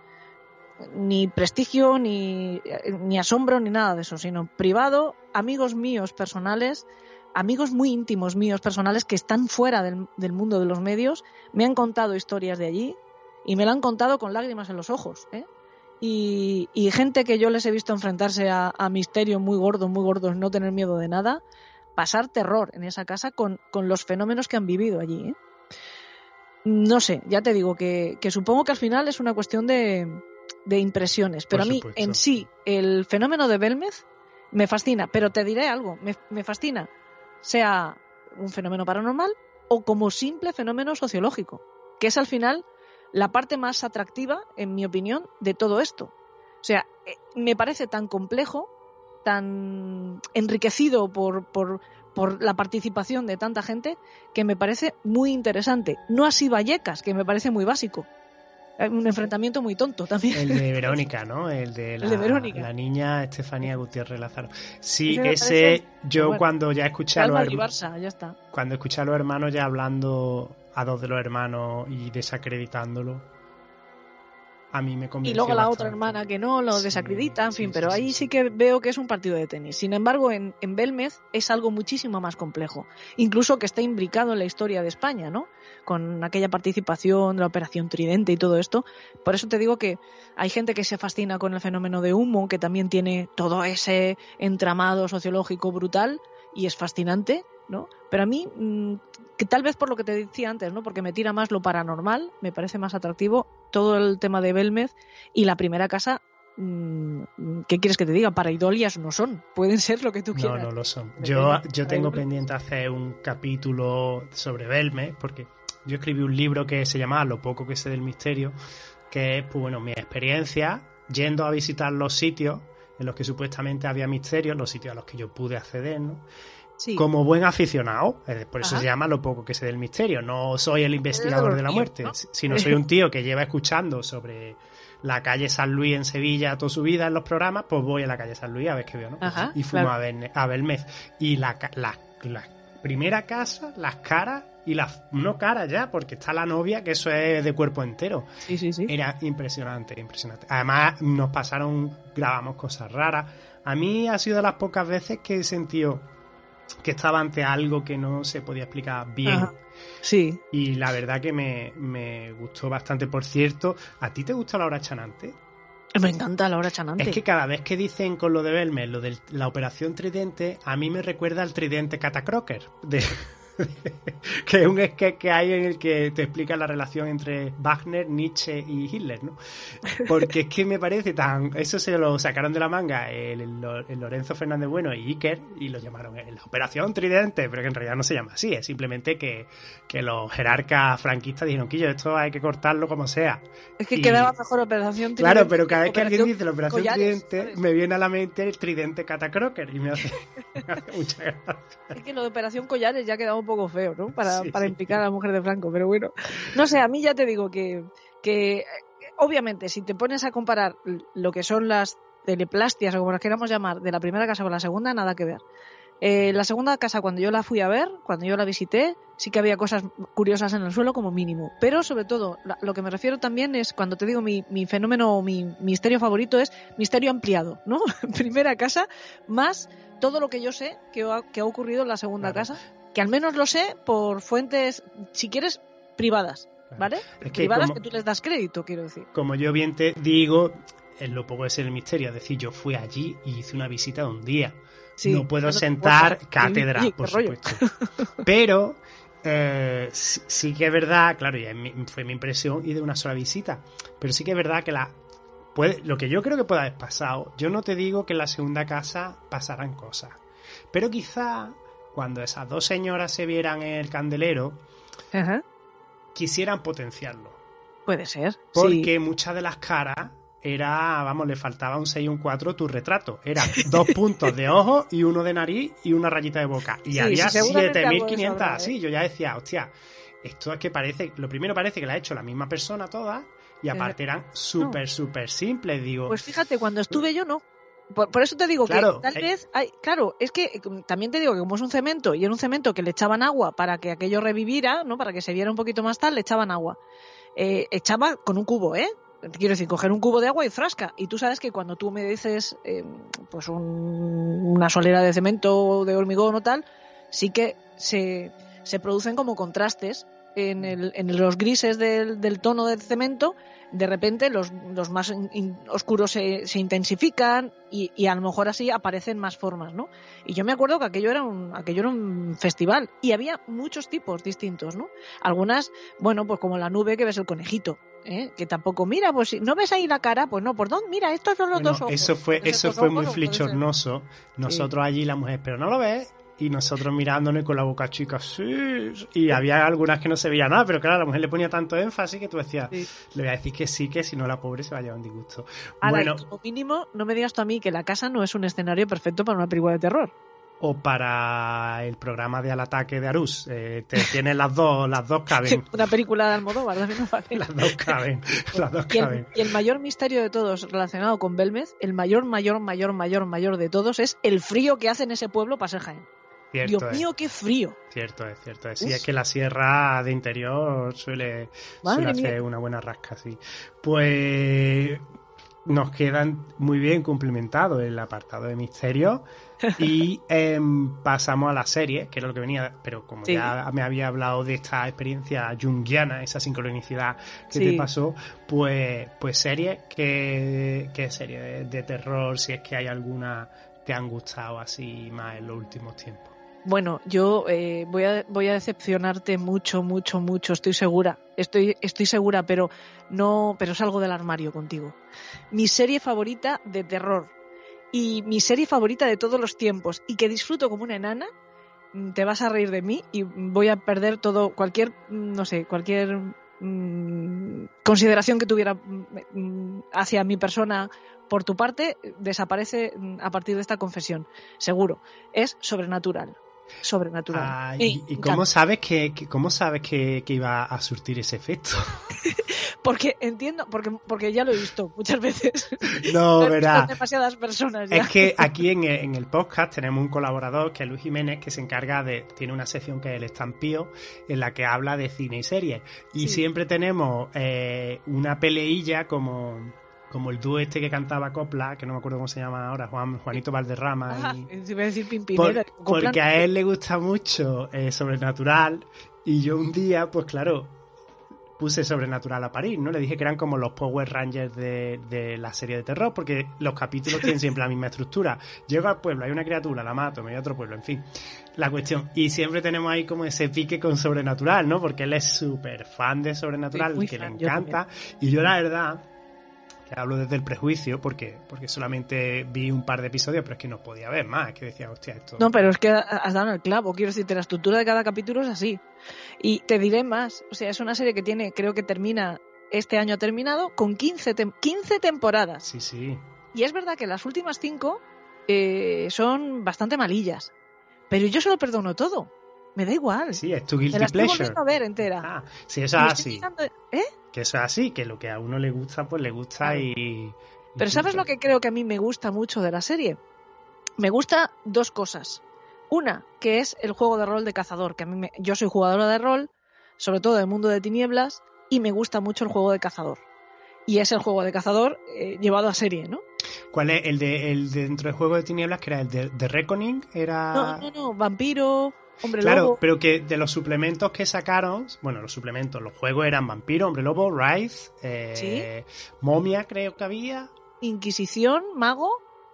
ni prestigio, ni, ni asombro, ni nada de eso, sino privado, amigos míos personales, amigos muy íntimos míos personales que están fuera del, del mundo de los medios, me han contado historias de allí y me lo han contado con lágrimas en los ojos, ¿eh? Y, y gente que yo les he visto enfrentarse a, a misterios muy gordos, muy gordos, no tener miedo de nada, pasar terror en esa casa con, con los fenómenos que han vivido allí, ¿eh? No sé, ya te digo que, que supongo que al final es una cuestión de de impresiones, pero Por a mí supuesto. en sí el fenómeno de Belmez me fascina, pero te diré algo, me, me fascina, sea un fenómeno paranormal o como simple fenómeno sociológico, que es al final la parte más atractiva, en mi opinión, de todo esto. O sea, eh, me parece tan complejo, tan enriquecido por, por, por la participación de tanta gente, que me parece muy interesante. No así Vallecas, que me parece muy básico. Un enfrentamiento muy tonto también. El de Verónica, ¿no? El de la, el de Verónica. la niña Estefanía Gutiérrez Lázaro. Sí, ese, ese ese yo bueno, cuando ya escuché a los hermanos, ya está. cuando escuché a los hermanos ya hablando a dos de los hermanos y desacreditándolo, a mí me convenció Y luego la bastante. otra hermana que no, lo Sí, desacredita, en sí, fin, sí, pero sí, ahí sí. sí que veo que es un partido de tenis. Sin embargo, en, en Belmez es algo muchísimo más complejo, incluso que está imbricado en la historia de España, ¿no? Con aquella participación de la Operación Tridente y todo esto. Por eso te digo que hay gente que se fascina con el fenómeno de humo, que también tiene todo ese entramado sociológico brutal y es fascinante, ¿no? Pero a mí, que tal vez por lo que te decía antes, ¿no? Porque me tira más lo paranormal, me parece más atractivo todo el tema de Belmez y la primera casa. ¿Qué quieres que te diga? Paraidolias no son, pueden ser lo que tú quieras. No, no lo son. Yo, yo tengo pendiente hacer un capítulo sobre Belmez, porque yo escribí un libro que se llamaba Lo poco que sé del misterio, que es, pues bueno, mi experiencia yendo a visitar los sitios en los que supuestamente había misterios, los sitios a los que yo pude acceder, ¿no? Sí. Como buen aficionado, por eso Ajá. se llama Lo poco que sé del misterio. No soy el investigador de la muerte, ¿no? sino soy un tío que lleva escuchando sobre la calle San Luis en Sevilla toda su vida en los programas, pues voy a la calle San Luis a ver qué veo, ¿no? Ajá, y fumo claro. a, Bel- a Belmez. Y la, ca- la, la primera casa, las caras y las... No caras ya, porque está la novia, que eso es de cuerpo entero. Sí, sí, sí. Era impresionante, impresionante. Además, nos pasaron, grabamos cosas raras. A mí ha sido de las pocas veces que he sentido que estaba ante algo que no se podía explicar bien. Ajá. Sí. Y la verdad que me, me gustó bastante. Por cierto, ¿a ti te gusta Laura Chanante? Me encanta Laura Chanante. Es que cada vez que dicen con lo de Belmez, lo de la Operación Tridente, a mí me recuerda al Tridente Catacroker, de... que es un sketch que hay en el que te explica la relación entre Wagner, Nietzsche y Hitler, ¿no? Porque es que me parece tan... Eso se lo sacaron de la manga el, el, el Lorenzo Fernández Bueno y Iker y lo llamaron la Operación Tridente, pero que en realidad no se llama así, es simplemente que, que los jerarcas franquistas dijeron que yo esto hay que cortarlo como sea. Es que Y- quedaba mejor Operación Tridente. Claro, pero cada vez que Operación alguien dice la Operación Collares, Tridente, ¿sabes? me viene a la mente el Tridente Catacroker y me hace, me hace mucha gracia. Es que lo de Operación Collares ya quedaba un poco feo, ¿no? Para, Sí, para sí. implicar a la mujer de Franco, pero bueno. No sé, a mí ya te digo que, que eh, obviamente si te pones a comparar lo que son las teleplastias o como las queramos llamar de la primera casa con la segunda, nada que ver. Eh, la segunda casa, cuando yo la fui a ver, cuando yo la visité, sí que había cosas curiosas en el suelo como mínimo. Pero sobre todo, la- lo que me refiero también es, cuando te digo mi, mi fenómeno, mi misterio favorito es misterio ampliado, ¿no? Primera casa, más todo lo que yo sé que ha, que ha ocurrido en la segunda Claro. casa, que al menos lo sé por fuentes, si quieres, privadas, ¿vale? Es que privadas como- que tú les das crédito, quiero decir. Como yo bien te digo, es lo poco de ser el misterio, es decir, yo fui allí y hice una visita de un día. Sí, no puedo bueno, sentar pues, cátedra, oye, qué por rollo. supuesto. Pero eh, sí, sí que es verdad, claro, y es mi- fue mi impresión y de una sola visita, pero sí que es verdad que la puede, lo que yo creo que puede haber pasado, yo no te digo que en la segunda casa pasarán cosas, pero quizá cuando esas dos señoras se vieran en el candelero, Ajá. quisieran potenciarlo. Puede ser. Porque sí. muchas de las caras era, vamos, le faltaba un seis y un cuatro tu retrato. Eran dos puntos de ojo y uno de nariz y una rayita de boca. Y Sí, había sí, seguramente siete mil algo de eso quinientas habrá, ¿eh? así. Yo ya decía, hostia, esto es que parece, lo primero parece que la ha hecho la misma persona todas y aparte eran súper, súper simples. Digo, Pues fíjate, cuando estuve yo no. Por, por eso te digo Claro, que tal eh. vez hay, claro, es que eh, también te digo que como es un cemento y era un cemento que le echaban agua para que aquello reviviera, ¿no? Para que se viera un poquito más tal, le echaban agua. Eh, echaba con un cubo, ¿eh? Quiero decir, coger un cubo de agua y frasca. Y tú sabes que cuando tú me dices eh, pues un- una solera de cemento, de hormigón o tal, sí que se, se producen como contrastes en, el, en los grises del, del tono del cemento. De repente los, los más in- in- oscuros se, se intensifican y, y a lo mejor así aparecen más formas, ¿no? Y yo me acuerdo que aquello era un, aquello era un festival y había muchos tipos distintos, ¿no? Algunas, bueno, pues como la nube que ves el conejito, ¿eh? Que tampoco, mira, pues si no ves ahí la cara, pues no, ¿por dónde? Mira, estos son los bueno, dos ojos. eso fue, Entonces, eso estos fue ojos muy no pueden ser. flichornoso. Nosotros allí, la mujer, pero no lo ves. Y nosotros mirándonos con la boca chica, sí. Y había algunas que no se veía nada, pero claro, la mujer le ponía tanto énfasis que tú decías, Sí. le voy a decir que sí, que si no la pobre se va a llevar un disgusto. Ahora, Bueno, y como mínimo, no me digas tú a mí que la casa no es un escenario perfecto para una película de terror. o para el programa de Al Ataque de Arús. Eh, te tienes las dos, las dos caben. Una película de Almodóvar, también no vale. Las dos caben. Las dos Y el, caben. y el mayor misterio de todos relacionado con Belmez, el mayor, mayor, mayor, mayor, mayor de todos es el frío que hace en ese pueblo para ser Jaén. Cierto Dios es. mío, qué frío. Cierto es, cierto es. Sí, Uf. es que la sierra de interior suele, Madre suele hacer mía. una buena rasca, sí. Pues nos quedan muy bien complementados el apartado de misterio y em, pasamos a la serie, que era lo que venía, pero como Sí. ya me había hablado de esta experiencia junguiana, esa sincronicidad que Sí. te pasó, pues, pues series, ¿qué, qué serie de, de terror, si es que hay alguna, te han gustado así más en los últimos tiempos? Bueno, yo eh, voy a voy a decepcionarte mucho, mucho, mucho. Estoy segura, estoy estoy segura, pero no, pero salgo del armario contigo. Mi serie favorita de terror y mi serie favorita de todos los tiempos y que disfruto como una enana te vas a reír de mí y voy a perder todo, cualquier, no sé, cualquier mmm, consideración que tuviera mmm, hacia mi persona por tu parte, desaparece a partir de esta confesión. Seguro. Es sobrenatural. Sobrenatural. Ah, ¿Y, y cómo sabes que, que cómo sabes que, que iba a surtir ese efecto? Porque entiendo, porque porque ya lo he visto muchas veces. No, verás. Demasiadas personas ya. Es que aquí en el, en el podcast tenemos un colaborador que es Luis Jiménez, que se encarga de, tiene una sección que es el Estampío, en la que habla de cine y series. Y sí. siempre tenemos eh, una peleilla como como el dúo este que cantaba Copla, que no me acuerdo cómo se llama ahora, Juan, Juanito Valderrama. Ajá, y... iba a decir Pimpinela. Por, porque a él le gusta mucho eh, Sobrenatural, y yo un día, pues claro, puse Sobrenatural a parir, ¿no? Le dije que eran como los Power Rangers de, de la serie de terror, porque los capítulos tienen siempre la misma estructura. Llego al pueblo, hay una criatura, la mato, me voy a otro pueblo, en fin. La cuestión. Y siempre tenemos ahí como ese pique con Sobrenatural, ¿no? Porque él es súper fan de Sobrenatural, sí, que fan, le encanta. Yo y yo, la verdad... que hablo desde el prejuicio, porque porque solamente vi un par de episodios, pero es que no podía ver más, es que decía, hostia, esto... No, pero es que has dado en el clavo, quiero decirte, la estructura de cada capítulo es así. Y te diré más, o sea, es una serie que tiene, creo que termina, este año ha terminado, con quince, tem- quince temporadas. Sí, sí. Y es verdad que las últimas cinco eh, son bastante malillas, pero yo se lo perdono todo. Me da igual. Sí, es tu guilty me la estoy pleasure. volviendo a ver entera. Ah, sí, eso es así. Mirando... ¿Eh? Que eso es así, que lo que a uno le gusta, pues le gusta claro. y, y... Pero ¿sabes lo que creo que a mí me gusta mucho de la serie? Me gusta dos cosas. Una, que es el juego de rol de cazador, que a mí me... yo soy jugadora de rol, sobre todo del mundo de tinieblas, y me gusta mucho el juego de cazador. Y es el juego de cazador eh, llevado a serie, ¿no? ¿Cuál es el de el de dentro del juego de tinieblas, que era el de, de Reckoning? Era... No, no, no, vampiro... Hombre claro, lobo. Pero que de los suplementos que sacaron, bueno, los suplementos, los juegos eran Vampiro, Hombre Lobo, Rise, eh, ¿sí? Momia creo que había. Inquisición, Mago,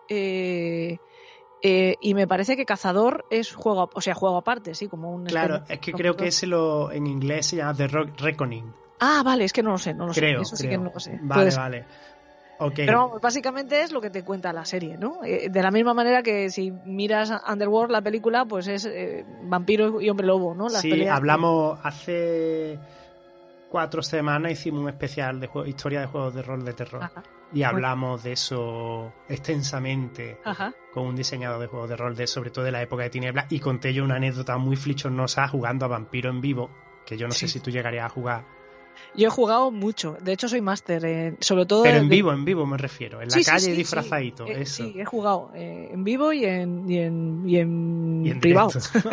eh, eh, y me parece que Cazador es juego, o sea, juego aparte, sí, como un... Claro, es que creo que ese lo en inglés se llama The Reckoning. Ah, vale, es que no lo sé, no lo creo, sé. Eso creo. sí que no lo sé. Vale, Puedes... vale. Okay. Pero vamos, básicamente es lo que te cuenta la serie, ¿no? Eh, de la misma manera que si miras Underworld, la película, pues es eh, vampiro y hombre lobo, ¿no? Las sí, peleas hablamos que... hace cuatro semanas hicimos un especial de juego, historia de juegos de rol de terror. Ajá. Y hablamos de eso extensamente. Ajá. Con un diseñador de juegos de rol, de sobre todo de la época de tinieblas, y conté yo una anécdota muy flichonosa jugando a Vampiro en vivo, que yo no sí. sé si tú llegarías a jugar. Yo he jugado mucho, de hecho soy máster, eh, sobre todo... Pero en de... vivo, en vivo me refiero, en la sí, calle sí, sí, disfrazadito, sí. Eh, eso. Sí, he jugado eh, en vivo y en, y en, y en, y en privado.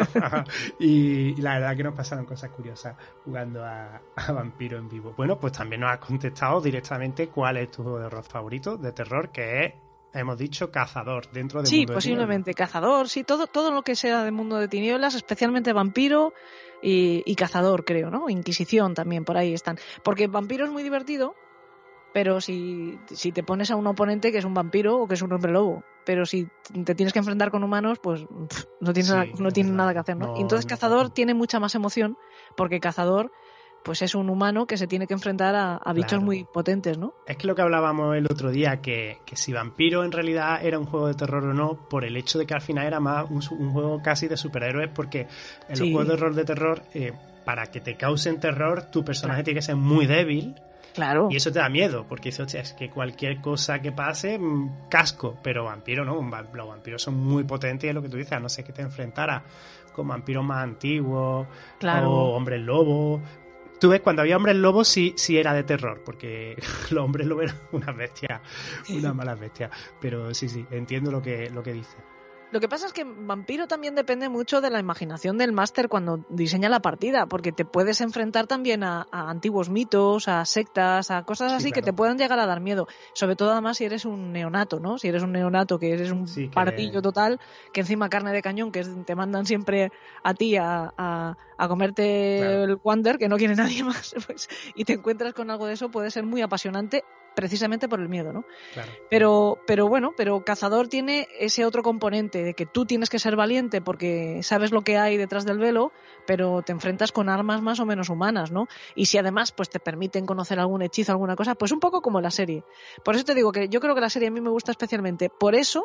y, y la verdad que nos pasaron cosas curiosas jugando a, a Vampiro en vivo. Bueno, pues también nos has contestado directamente cuál es tu juego de horror favorito, de terror, que es... Hemos dicho Cazador, dentro del sí, mundo de posiblemente tinieblas. Cazador, sí, todo, todo lo que sea del mundo de tinieblas, especialmente Vampiro y, y Cazador, creo, ¿no? Inquisición también, por ahí están. Porque Vampiro es muy divertido, pero si, si te pones a un oponente que es un vampiro o que es un hombre lobo, pero si te tienes que enfrentar con humanos, pues pff, no tienes, sí, nada, no tienes nada que hacer, ¿no? no y entonces no, Cazador no. tiene mucha más emoción, porque Cazador... pues es un humano que se tiene que enfrentar a, a bichos claro. muy potentes, ¿no? Es que lo que hablábamos el otro día, que, que si Vampiro en realidad era un juego de terror o no, por el hecho de que al final era más un, un juego casi de superhéroes, porque en sí. los juegos de rol de terror, eh, para que te causen terror, tu personaje claro. tiene que ser muy débil. Claro. Y eso te da miedo, porque dices, hostia, es que cualquier cosa que pase, mmm, casco. Pero vampiro no, los vampiros son muy potentes y es lo que tú dices, a no ser que te enfrentaras con vampiros más antiguos, claro. o hombres lobos. Tú ves, cuando había hombres lobos sí, sí era de terror, porque los hombres lobos eran unas bestias, unas malas bestias. Pero sí, sí, entiendo lo que, lo que dices. Lo que pasa es que Vampiro también depende mucho de la imaginación del máster cuando diseña la partida, porque te puedes enfrentar también a, a antiguos mitos, a sectas, a cosas así sí, claro. que te pueden llegar a dar miedo. Sobre todo además si eres un neonato, ¿no? Si eres un neonato que eres un sí, que... pardillo total, que encima carne de cañón, que te mandan siempre a ti a, a, a comerte claro. el Wander, que no quiere nadie más, pues, y te encuentras con algo de eso, puede ser muy apasionante, precisamente por el miedo, ¿no? Claro. Pero, pero bueno, pero Cazador tiene ese otro componente de que tú tienes que ser valiente porque sabes lo que hay detrás del velo, pero te enfrentas con armas más o menos humanas, ¿no? Y si además pues te permiten conocer algún hechizo, alguna cosa, pues un poco como la serie. Por eso te digo que yo creo que la serie a mí me gusta especialmente por eso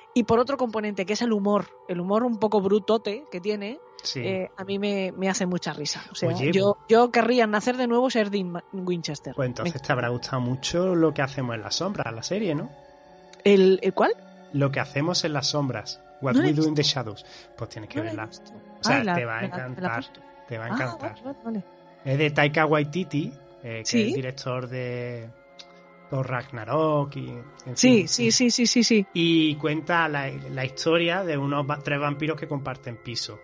Y por otro componente, que es el humor, el humor un poco brutote que tiene, Sí. eh, a mí me, me hace mucha risa. O sea, Oye, yo, yo querría nacer de nuevo y ser Dean Ma- Winchester. Pues entonces te habrá gustado mucho Lo que hacemos en las sombras, la serie, ¿no? ¿El, el cuál? Lo que hacemos en las sombras. What No la we he do visto. in the shadows. Pues tienes que No la he verla. visto. O sea, Ay, la- te va a me la- me la encantar. apunto. Te va a Ah, encantar. vale, vale, vale. Es de Taika Waititi, eh, que Sí. es el director de Thor Ragnarok y en Sí, fin. sí, sí, sí, sí, sí. Y cuenta la, la historia de unos va- tres vampiros que comparten piso.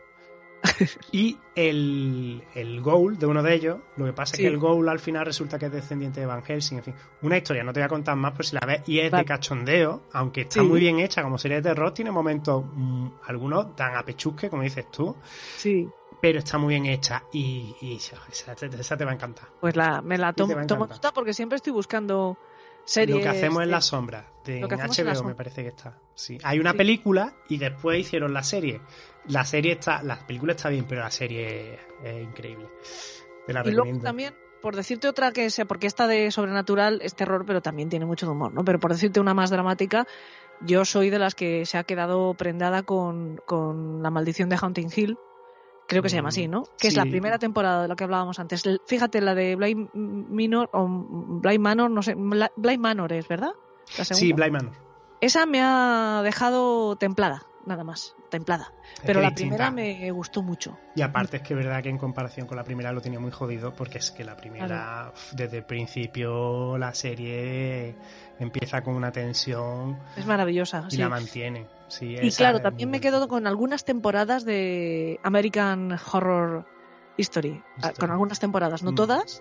Y el, el Ghoul de uno de ellos, lo que pasa Sí. es que el Ghoul al final resulta que es descendiente de Van Helsing, en fin. Una historia, no te voy a contar más por si la ves, y es Vale. de cachondeo, aunque está Sí. muy bien hecha como serie de terror, tiene momentos, mm, algunos dan a pechusque, como dices tú, Sí. pero está muy bien hecha y, y esa, te- esa te va a encantar. Pues la, me la Sí, te va tomo, a tomo encantar. nota porque siempre estoy buscando series. Lo que hacemos en de- la sombra, de Lo que en hacemos en la H B O me sombra. parece que está. Sí. Hay una Sí. película y después hicieron la serie. La serie está, la película está bien, pero la serie es increíble. Te la Y luego recomiendo. también, por decirte otra que sea, porque esta de sobrenatural es terror, pero también tiene mucho de humor, ¿no? Pero por decirte una más dramática, yo soy de las que se ha quedado prendada con, con La maldición de Haunting Hill. Creo que se llama así, ¿no? Que es la Sí. primera temporada de lo que hablábamos antes. El- Fíjate, la de Bly Minor, o Bly Manor, no sé, Bly Bly Manor es, ¿verdad? La Sí, segunda. Bly Manor. Esa me ha dejado templada, nada más, templada. Pero que la distinta. primera me gustó mucho. Y aparte es que es verdad que en comparación con la primera lo tenía muy jodido, porque es que la primera, f- desde el principio, la serie empieza con una tensión Es maravillosa. y sí. la mantiene. Sí, Y esa claro, es también muy me quedo con algunas temporadas de American Horror History, ah, History. con algunas temporadas, no Mm. todas,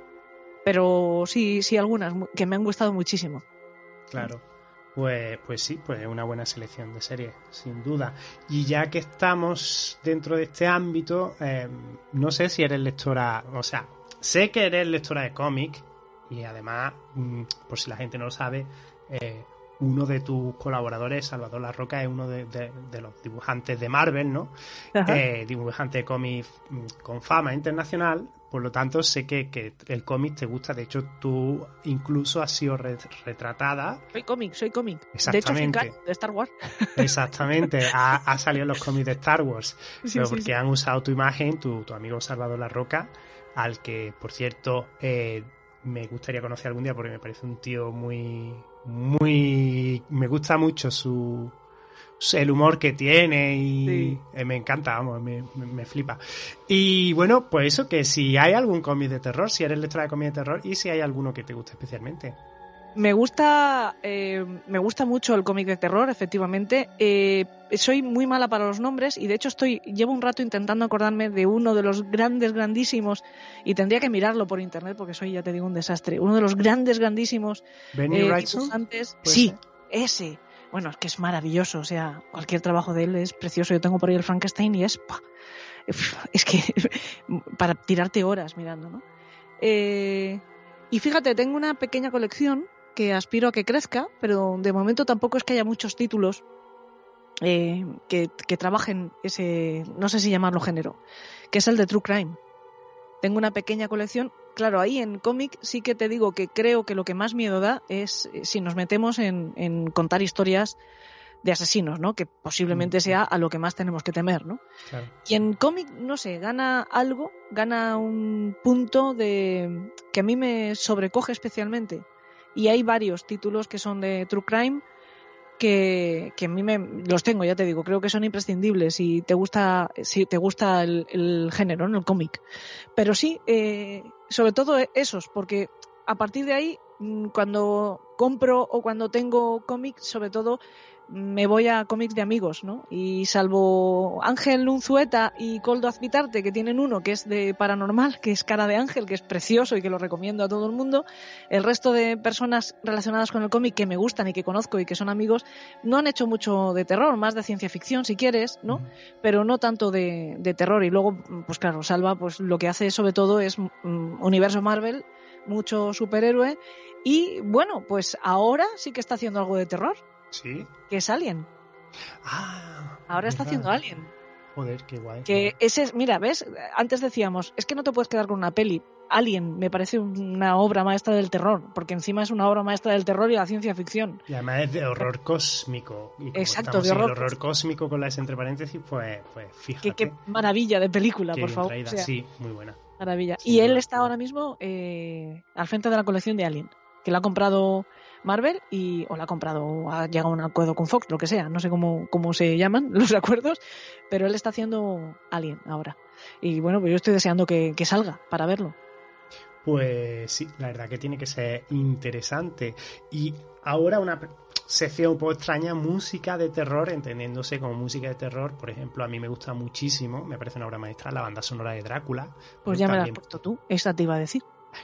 pero sí, sí algunas mu- que me han gustado muchísimo. Claro. Pues, pues sí, pues es una buena selección de series, sin duda. Y ya que estamos dentro de este ámbito, eh, no sé si eres lectora, o sea, sé que eres lectora de cómic y además, mm, por si la gente no lo sabe, eh, uno de tus colaboradores, Salvador Larroca, es uno de, de- de los dibujantes de Marvel, ¿no? Ajá. Eh, dibujante de cómics mm, con fama internacional. Por lo tanto, sé que, que el cómic te gusta. De hecho, tú incluso has sido re- retratada. Soy cómic, soy cómic. De hecho, soy Exactamente. canon de Star Wars. Exactamente. Ha, ha salido en los cómics de Star Wars. Sí, pero sí, porque sí. han usado tu imagen, tu, tu amigo Salvador Larroca, al que, por cierto, eh, me gustaría conocer algún día porque me parece un tío muy... muy me gusta mucho su... el humor que tiene y Sí. eh, me encanta, vamos, me, me, me flipa. Y bueno, pues eso, que si hay algún cómic de terror, si eres lectora de cómic de terror y si hay alguno que te guste especialmente. Me gusta, eh, me gusta mucho el cómic de terror, efectivamente. Eh, soy muy mala para los nombres y de hecho estoy llevo un rato intentando acordarme de uno de los grandes, grandísimos, y tendría que mirarlo por internet porque soy, ya te digo, un desastre. Uno de los grandes, grandísimos Bernie eh, Wrightson, dibujantes. ¿puede Sí, ser? ese. Bueno, es que es maravilloso, o sea, cualquier trabajo de él es precioso. Yo tengo por ahí el Frankenstein y es, ¡pah! Es que para tirarte horas mirando, ¿no? Eh, y fíjate, tengo una pequeña colección que aspiro a que crezca, pero de momento tampoco es que haya muchos títulos eh, que, que trabajen ese, no sé si llamarlo género, que es el de True Crime. Tengo una pequeña colección. Claro, ahí en cómic sí que te digo que creo que lo que más miedo da es eh, si nos metemos en, en contar historias de asesinos, ¿no? Que posiblemente sea a lo que más tenemos que temer, ¿no? Claro. Y en cómic, no sé, gana algo, gana un punto de que a mí me sobrecoge especialmente. Y hay varios títulos que son de True Crime que, que a mí me los tengo, ya te digo, creo que son imprescindibles si te gusta, si te gusta el, el género, ¿no? El cómic. Pero sí, eh, sobre todo esos, porque a partir de ahí, cuando compro o cuando tengo cómics, sobre todo me voy a cómics de amigos, ¿no? Y salvo Ángel Unzueta y Coldo Azpitarte, que tienen uno que es de paranormal, que es Cara de Ángel, que es precioso y que lo recomiendo a todo el mundo, el resto de personas relacionadas con el cómic que me gustan y que conozco y que son amigos, no han hecho mucho de terror, más de ciencia ficción si quieres, ¿no? Uh-huh. Pero no tanto de, de terror. Y luego, pues claro, Salva pues lo que hace sobre todo es um, universo Marvel, mucho superhéroe, y bueno, pues ahora sí que está haciendo algo de terror. Sí. Que es Alien. Ah. Ahora está haciendo Alien. Joder, qué guay. Que ese es, mira, ¿ves? Antes decíamos, es que no te puedes quedar con una peli. Alien me parece una obra maestra del terror, porque encima es una obra maestra del terror y la ciencia ficción. Y además es de horror cósmico. Y como Exacto, estamos de en horror, el horror cósmico con las entre paréntesis, pues, pues fíjate. Qué, qué maravilla de película, Qué por favor. traída. O sea, sí, muy buena. Maravilla. Sí, y él muy está buena. ahora mismo eh, al frente de la colección de Alien, que la ha comprado Marvel y o la ha comprado, o ha llegado a un acuerdo con Fox, lo que sea, no sé cómo, cómo se llaman los acuerdos, pero él está haciendo Alien ahora. Y bueno, pues yo estoy deseando que, que salga para verlo. Pues sí, la verdad que tiene que ser interesante. Y ahora una sección un poco extraña, música de terror, entendiéndose como música de terror. Por ejemplo, a mí me gusta muchísimo, me parece una obra maestra, la banda sonora de Drácula. Pues ya me la has También, puesto tú, esa te iba a decir.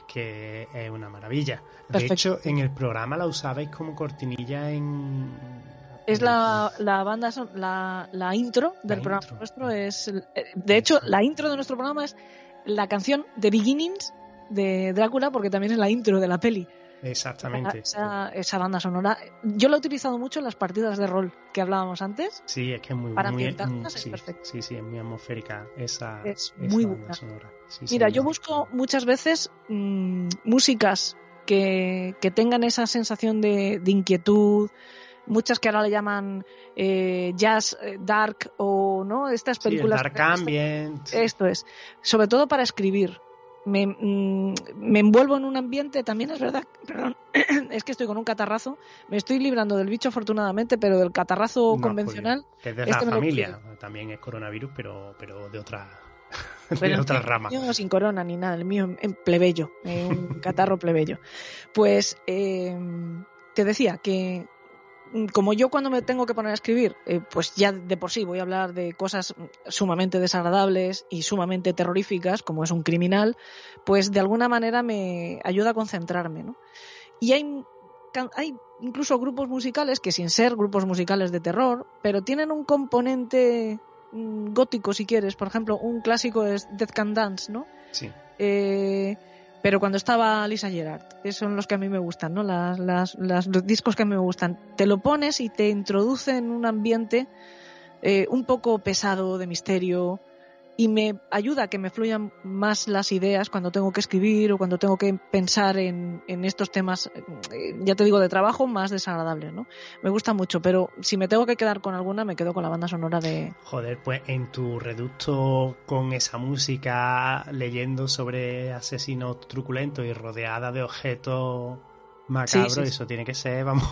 que es una maravilla. Perfecto. De hecho, en el programa la usabais como cortinilla en... Es la, la banda, son, la, la intro del La programa intro. nuestro. Es, de hecho, la intro de nuestro programa es la canción The Beginnings de Drácula, porque también es la intro de la peli. Exactamente. Esa, esa banda sonora. Yo la he utilizado mucho en las partidas de rol que hablábamos antes. Sí, es que es muy Para muy, ambientarlas muy- es sí, perfecto. sí, sí, es muy atmosférica esa, Es esa muy banda buena. sonora. Sí, sí, Mira, muy yo buena. busco muchas veces mmm, músicas que, que tengan esa sensación de, de inquietud, muchas que ahora le llaman eh, jazz eh, dark o no estas Sí, el películas. dark ambient. Esto es, sobre todo para escribir. Me, mm, me envuelvo en un ambiente, también es verdad, perdón, es que estoy con un catarrazo, me estoy librando del bicho afortunadamente, pero del catarrazo No, convencional. pues, que es de este la me lo familia, también es coronavirus, pero, pero de otra, Pero de otra el rama. mío sin corona ni nada, el mío en plebeyo, eh, un catarro plebeyo. Pues eh, te decía que mm, como yo cuando me tengo que poner a escribir, eh, pues ya de por sí voy a hablar de cosas sumamente desagradables y sumamente terroríficas, como es un criminal, pues de alguna manera me ayuda a concentrarme, ¿no? Y hay, can- hay incluso grupos musicales que sin ser grupos musicales de terror, pero tienen un componente mm, gótico si quieres. Por ejemplo, un clásico es Death Can Dance, ¿no? Sí. Eh, pero cuando estaba Lisa Gerard, esos son los que a mí me gustan, ¿no? Las, las, las- los discos que a mí me gustan. Te lo pones y te introduce en un ambiente eh, un poco pesado de misterio y me ayuda a que me fluyan más las ideas cuando tengo que escribir o cuando tengo que pensar en, en estos temas, eh, ya te digo, de trabajo más desagradables, ¿no? Me gusta mucho, pero si me tengo que quedar con alguna, me quedo con la banda sonora de... Joder, pues en tu reducto con esa música, leyendo sobre asesinos truculentos y rodeada de objetos macabros, Sí, sí, sí. eso tiene que ser, vamos...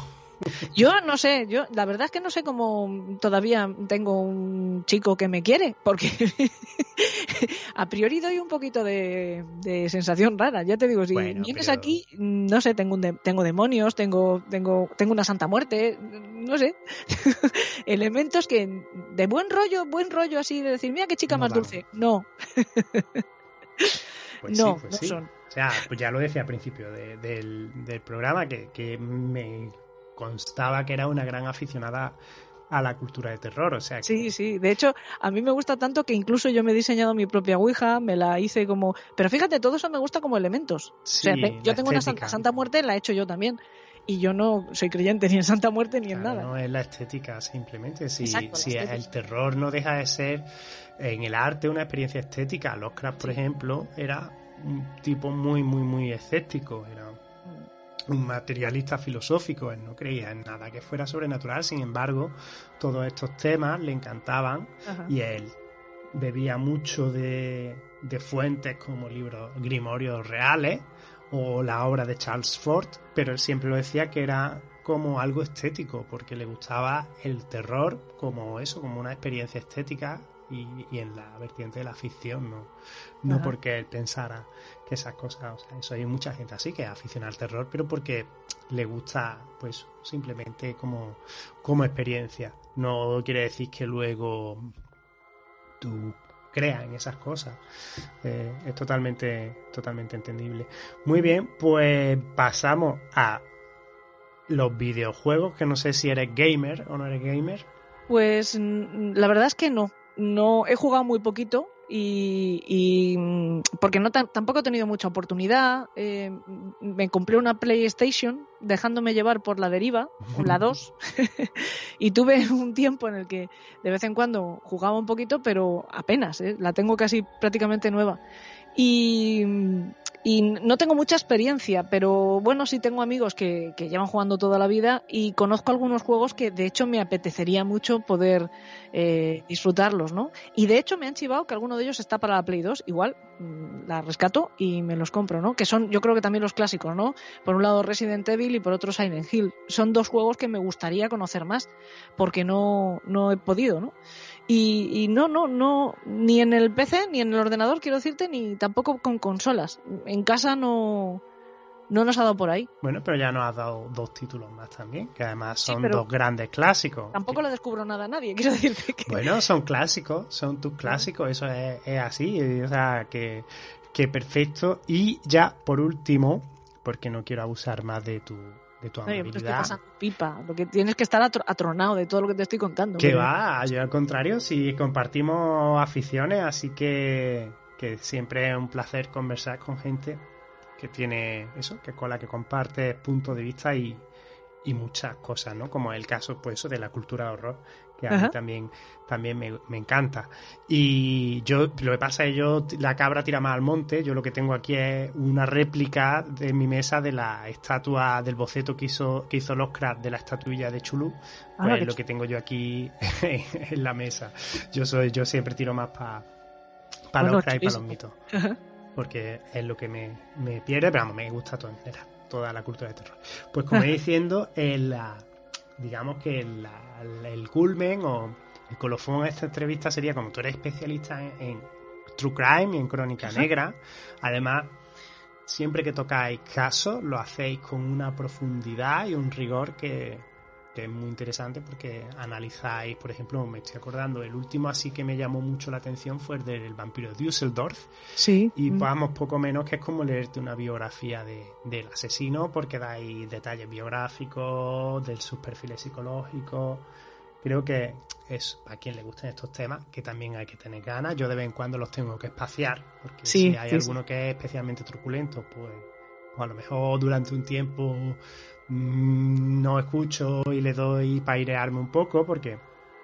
Yo no sé, yo la verdad es que no sé cómo todavía tengo un chico que me quiere, porque a priori doy un poquito de, de sensación rara. Ya te digo, si Bueno, vienes pero- aquí, no sé, tengo un de- tengo demonios, tengo tengo tengo una santa muerte, no sé, elementos que de buen rollo, buen rollo así de decir, mira qué chica No más dan. dulce. No, Pues no, sí, pues no sí. son. O sea, pues ya lo decía al principio de- del, del programa, que, que me constaba que era una gran aficionada a la cultura de terror. O sea, que- Sí, sí. De hecho, a mí me gusta tanto que incluso yo me he diseñado mi propia Ouija, me la hice como... Pero fíjate, todo eso me gusta como elementos. Sí, o sea, te- yo la tengo una estética. Santa, Santa Muerte, la he hecho yo también. Y yo no soy creyente ni en Santa Muerte ni en claro, nada. no es la estética simplemente. Si, Exacto, la si estética. el terror no deja de ser en el arte una experiencia estética. Lovecraft, por Sí. ejemplo, era un tipo muy, muy, muy escéptico. Era un materialista filosófico, él no creía en nada que fuera sobrenatural, sin embargo, todos estos temas le encantaban Ajá. y él bebía mucho de, de fuentes como libros grimorios reales o la obra de Charles Fort, pero él siempre lo decía que era como algo estético, porque le gustaba el terror como eso, como una experiencia estética y, y en la vertiente de la ficción, no, no Ajá. porque él pensara que esas cosas, o sea, eso hay mucha gente así que es aficionada al terror, pero porque le gusta, pues, simplemente como, como experiencia. No quiere decir que luego tú creas en esas cosas. Eh, es totalmente, totalmente entendible. Muy bien, pues pasamos a los videojuegos, que no sé si eres gamer o no eres gamer. Pues mm, la verdad es que no. No he jugado muy poquito y, y, mm, porque no tan- tampoco he tenido mucha oportunidad. Eh, me compré una PlayStation dejándome llevar por la deriva, la dos, y tuve un tiempo en el que de vez en cuando jugaba un poquito, pero apenas, ¿eh? La tengo casi prácticamente nueva. Y, Y no tengo mucha experiencia, pero bueno, sí tengo amigos que, que llevan jugando toda la vida y conozco algunos juegos que de hecho me apetecería mucho poder eh, disfrutarlos, ¿no? Y de hecho me han chivado que alguno de ellos está para la Play dos, igual mmm, la rescato y me los compro, ¿no? Que son, yo creo que también los clásicos, ¿no? Por un lado Resident Evil y por otro Silent Hill. Son dos juegos que me gustaría conocer más porque no, no he podido, ¿no? Y, y no, no, no, ni en el P C, ni en el ordenador, quiero decirte, ni tampoco con consolas. En casa no, no nos ha dado por ahí. Bueno, pero ya nos has dado dos títulos más también, que además son sí, dos grandes clásicos. Tampoco le descubro nada a nadie, quiero decirte que... Bueno, son clásicos, son tus clásicos, eso es, es así, o sea, que, que perfecto. Y ya, por último, porque no quiero abusar más de tu... de tu amabilidad. Oye, te estoy pasando pipa, lo que tienes que estar atro- atronado de todo lo que te estoy contando. Que pero... va, yo al contrario, si compartimos aficiones, así que, que siempre es un placer conversar con gente que tiene eso, que con la que comparte puntos de vista y, y muchas cosas, ¿no? Como el caso, pues eso, de la cultura de horror, que a Ajá. mí también, también me, me encanta. Y yo, lo que pasa es que yo, la cabra tira más al monte, yo lo que tengo aquí es una réplica de mi mesa de la estatua, del boceto que hizo, que hizo Lovecraft de la estatuilla de Chulú, pues ah, es lo que tengo yo aquí en la mesa. Yo soy, yo siempre tiro más para pa bueno, Lovecraft y para los mitos. Ajá. Porque es lo que me, me pierde, pero vamos, me gusta todo en general, toda la cultura de terror. Pues como he diciendo, el, digamos que el, el culmen o el colofón de esta entrevista sería como tú eres especialista en, en True Crime y en Crónica Ajá. Negra. Además, siempre que tocáis casos, lo hacéis con una profundidad y un rigor que, que es muy interesante porque analizáis, por ejemplo, me estoy acordando, el último así que me llamó mucho la atención fue el del vampiro de Düsseldorf. Sí. Y vamos, poco menos que es como leerte una biografía de, del asesino porque dais detalles biográficos, de sus perfiles psicológicos. Creo que es a quien le gusten estos temas, que también hay que tener ganas. Yo de vez en cuando los tengo que espaciar, porque sí, si hay sí, alguno sí. que es especialmente truculento, pues, pues a lo mejor durante un tiempo mmm, no escucho y le doy para airearme un poco, porque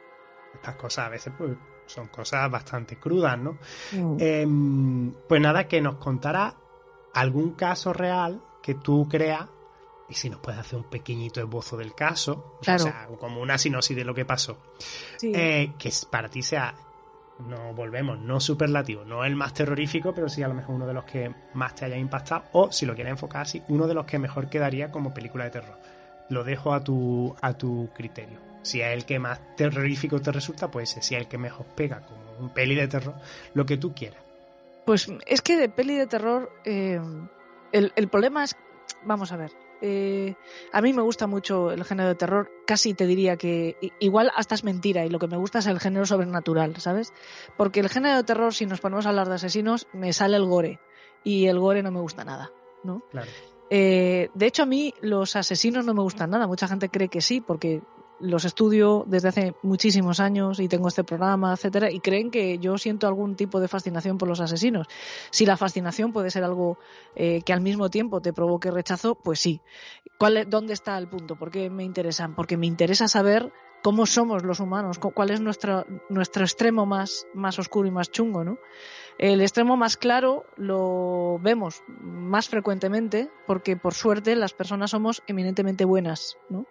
estas cosas a veces pues son cosas bastante crudas, ¿no? Mm. Eh, pues nada, que nos contara algún caso real que tú creas. Y si nos puedes hacer un pequeñito esbozo del caso, claro. O sea, como una sinopsis de lo que pasó, sí. eh, que para ti sea, no volvemos, no superlativo, no el más terrorífico, pero sí a lo mejor uno de los que más te haya impactado, o si lo quieres enfocar así, uno de los que mejor quedaría como película de terror. Lo dejo a tu, a tu criterio. Si es el que más terrorífico te resulta, pues ese. Si es el que mejor pega como un peli de terror, lo que tú quieras. Pues es que de peli de terror, eh, el, el problema es, vamos a ver, Eh, a mí me gusta mucho el género de terror, casi te diría que igual hasta es mentira y lo que me gusta es el género sobrenatural, ¿sabes? Porque el género de terror, si nos ponemos a hablar de asesinos, me sale el gore y el gore no me gusta nada, ¿no? Claro. Eh, de hecho a mí los asesinos no me gustan nada, mucha gente cree que sí porque los estudio desde hace muchísimos años y tengo este programa, etcétera, y creen que yo siento algún tipo de fascinación por los asesinos. Si la fascinación puede ser algo eh, que al mismo tiempo te provoque rechazo, pues sí. ¿Cuál es, ¿Dónde está el punto? ¿Por qué me interesan? Porque me interesa saber cómo somos los humanos, cuál es nuestro, nuestro extremo más, más oscuro y más chungo, ¿no? El extremo más claro lo vemos más frecuentemente porque, por suerte, las personas somos eminentemente buenas, ¿no?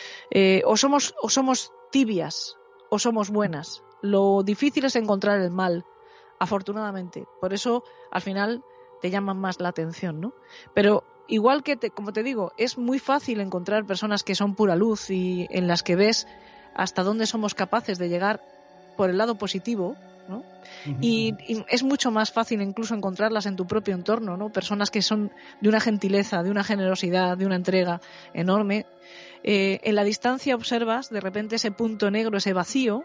Eh, o somos o somos tibias o somos buenas. Lo difícil es encontrar el mal, afortunadamente. Por eso al final te llaman más la atención, ¿no? Pero igual que te, como te digo, es muy fácil encontrar personas que son pura luz y en las que ves hasta dónde somos capaces de llegar por el lado positivo, ¿no? Uh-huh. Y, y es mucho más fácil incluso encontrarlas en tu propio entorno, ¿no? Personas que son de una gentileza, de una generosidad, de una entrega enorme. Eh, en la distancia observas de repente ese punto negro, ese vacío,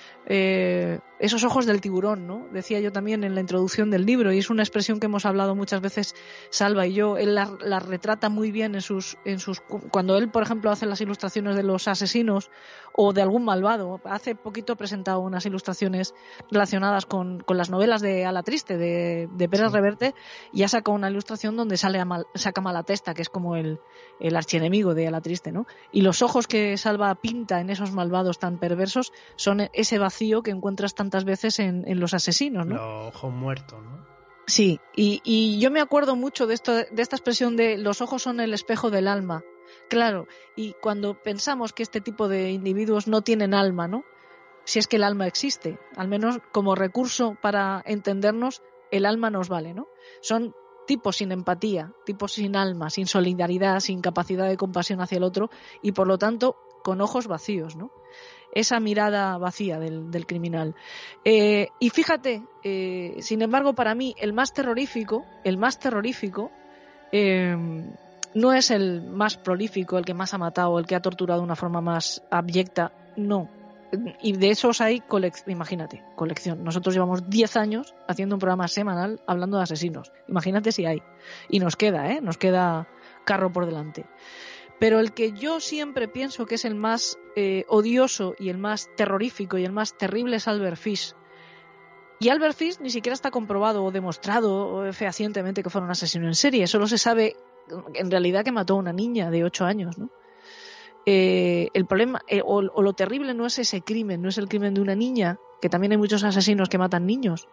eh, esos ojos del tiburón, ¿no? Decía yo también en la introducción del libro, y es una expresión que hemos hablado muchas veces Salva y yo. Él la, la retrata muy bien en sus, en sus cuando él, por ejemplo, hace las ilustraciones de los asesinos o de algún malvado. Hace poquito ha presentado unas ilustraciones relacionadas con, con las novelas de Ala Triste, de, de Pérez sí. Reverte, y ha sacado una ilustración donde sale a mal, saca Malatesta, que es como el, el archienemigo de Ala Triste, ¿no? Y los ojos que Salva pinta en esos malvados tan perversos son ese vacío que encuentras tantas veces en, en los asesinos, ¿no? Los ojos muertos, ¿no? Sí, y, y yo me acuerdo mucho de esto, de esta expresión de los ojos son el espejo del alma. Claro, y cuando pensamos que este tipo de individuos no tienen alma, ¿no? Si es que el alma existe, al menos como recurso para entendernos, el alma nos vale, ¿no? Son tipos sin empatía, tipos sin alma, sin solidaridad, sin capacidad de compasión hacia el otro y por lo tanto con ojos vacíos, ¿no? Esa mirada vacía del, del criminal. Eh, y fíjate, eh, sin embargo, para mí el más terrorífico, el más terrorífico eh, no es el más prolífico, el que más ha matado, el que ha torturado de una forma más abyecta, no. Y de esos hay, colec- imagínate, colección. Nosotros llevamos diez años haciendo un programa semanal hablando de asesinos. Imagínate si hay. Y nos queda, ¿eh? Nos queda carro por delante. Pero el que yo siempre pienso que es el más eh, odioso y el más terrorífico y el más terrible es Albert Fish. Y Albert Fish ni siquiera está comprobado o demostrado fehacientemente que fuera un asesino en serie. Solo se sabe en realidad que mató a una niña de ocho años, ¿no? Eh, el problema eh, o, o lo terrible no es ese crimen, no es el crimen de una niña, que también hay muchos asesinos que matan niños.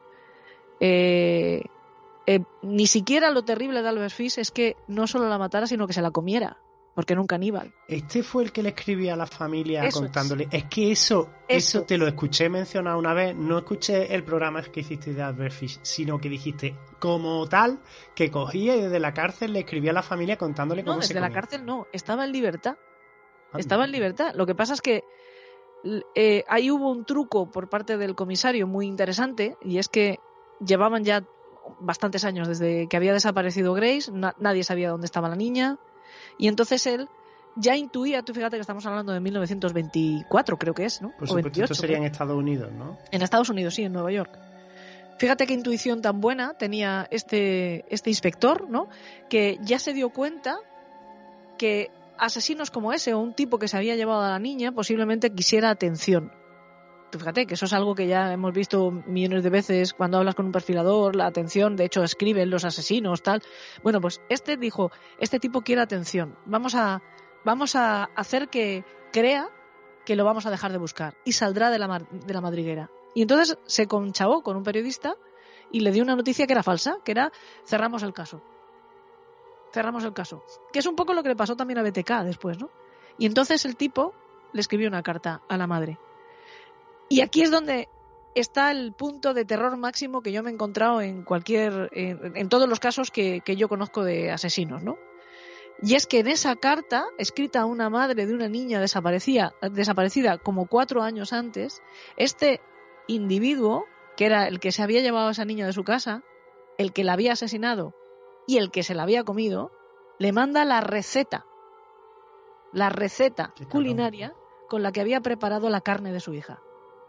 Eh, eh, ni siquiera lo terrible de Albert Fish es que no solo la matara, sino que se la comiera. Porque era un caníbal. Este fue el que le escribía a la familia Eso contándole. Es. es que eso, eso, eso te lo escuché mencionar una vez. No escuché el programa que hiciste de Albert Fish, sino que dijiste como tal que cogía y desde la cárcel le escribía a la familia contándole cómo no, se desde comía. la cárcel no, estaba en libertad. Ah, estaba en libertad. Lo que pasa es que eh, ahí hubo un truco por parte del comisario muy interesante, y es que llevaban ya bastantes años desde que había desaparecido Grace, na- nadie sabía dónde estaba la niña. Y entonces él ya intuía, tú fíjate que estamos hablando de mil novecientos veinticuatro, creo que es, ¿no? Por o supuesto, veintiocho, esto sería creo. en Estados Unidos, ¿no? En Estados Unidos, sí, en Nueva York. Fíjate qué intuición tan buena tenía este, este inspector, ¿no? Que ya se dio cuenta que asesinos como ese o un tipo que se había llevado a la niña posiblemente quisiera atención. Tú fíjate que eso es algo que ya hemos visto millones de veces cuando hablas con un perfilador, la atención, de hecho escriben los asesinos, tal. Bueno, pues este dijo, este tipo quiere atención, vamos a, vamos a hacer que crea que lo vamos a dejar de buscar y saldrá de la, mar- de la madriguera. Y entonces se conchabó con un periodista y le dio una noticia que era falsa, que era cerramos el caso. Cerramos el caso. Que es un poco lo que le pasó también a B T K después, ¿no? Y entonces el tipo le escribió una carta a la madre. Y aquí es donde está el punto de terror máximo que yo me he encontrado en cualquier, en, en todos los casos que, que yo conozco de asesinos, ¿no? Y es que en esa carta, escrita a una madre de una niña desaparecida, desaparecida como cuatro años antes, este individuo, que era el que se había llevado a esa niña de su casa, el que la había asesinado y el que se la había comido, le manda la receta, la receta culinaria con la que había preparado la carne de su hija.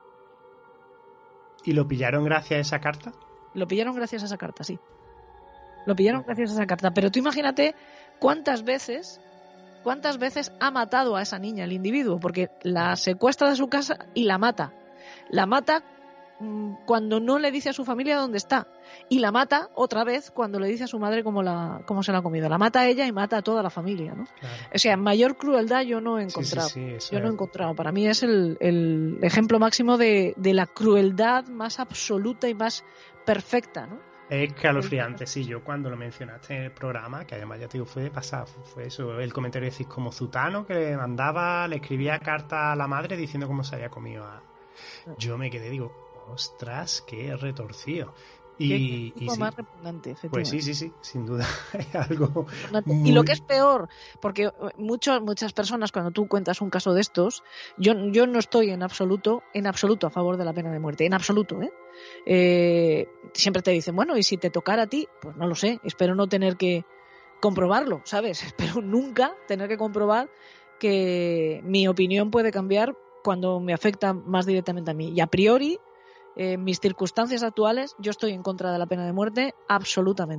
¿Y lo pillaron gracias a esa carta? Lo pillaron gracias a esa carta, sí. Lo pillaron gracias a esa carta. Pero tú imagínate cuántas veces, cuántas veces ha matado a esa niña el individuo, porque la secuestra de su casa y la mata. La mata mmm, cuando no le dice a su familia dónde está. Y la mata otra vez cuando le dice a su madre cómo, la, cómo se la ha comido. La mata a ella y mata a toda la familia, ¿no? Claro. O sea, mayor crueldad yo no he encontrado. Sí, sí, sí, yo no he encontrado. Para mí es el, el ejemplo máximo de, de la crueldad más absoluta y más perfecta, ¿no? Es escalofriante, sí. Yo cuando lo mencionaste en el programa, que además ya te digo, fue pasado, fue eso, el comentario decís como Zutano, que le mandaba, le escribía carta a la madre diciendo cómo se había comido a... Yo me quedé, digo, ostras, qué retorcido. Y, y sí, más repugnante, pues sí, sí, sí, sin duda es algo muy... Y lo que es peor, porque muchos, muchas personas cuando tú cuentas un caso de estos, yo, yo no estoy en absoluto, en absoluto a favor de la pena de muerte, en absoluto, ¿eh? Eh, siempre te dicen, bueno, y si te tocara a ti, pues no lo sé, espero no tener que comprobarlo, ¿sabes? Espero nunca tener que comprobar que mi opinión puede cambiar cuando me afecta más directamente a mí. Y a priori, en mis circunstancias actuales, yo estoy en contra de la pena de muerte absolutamente.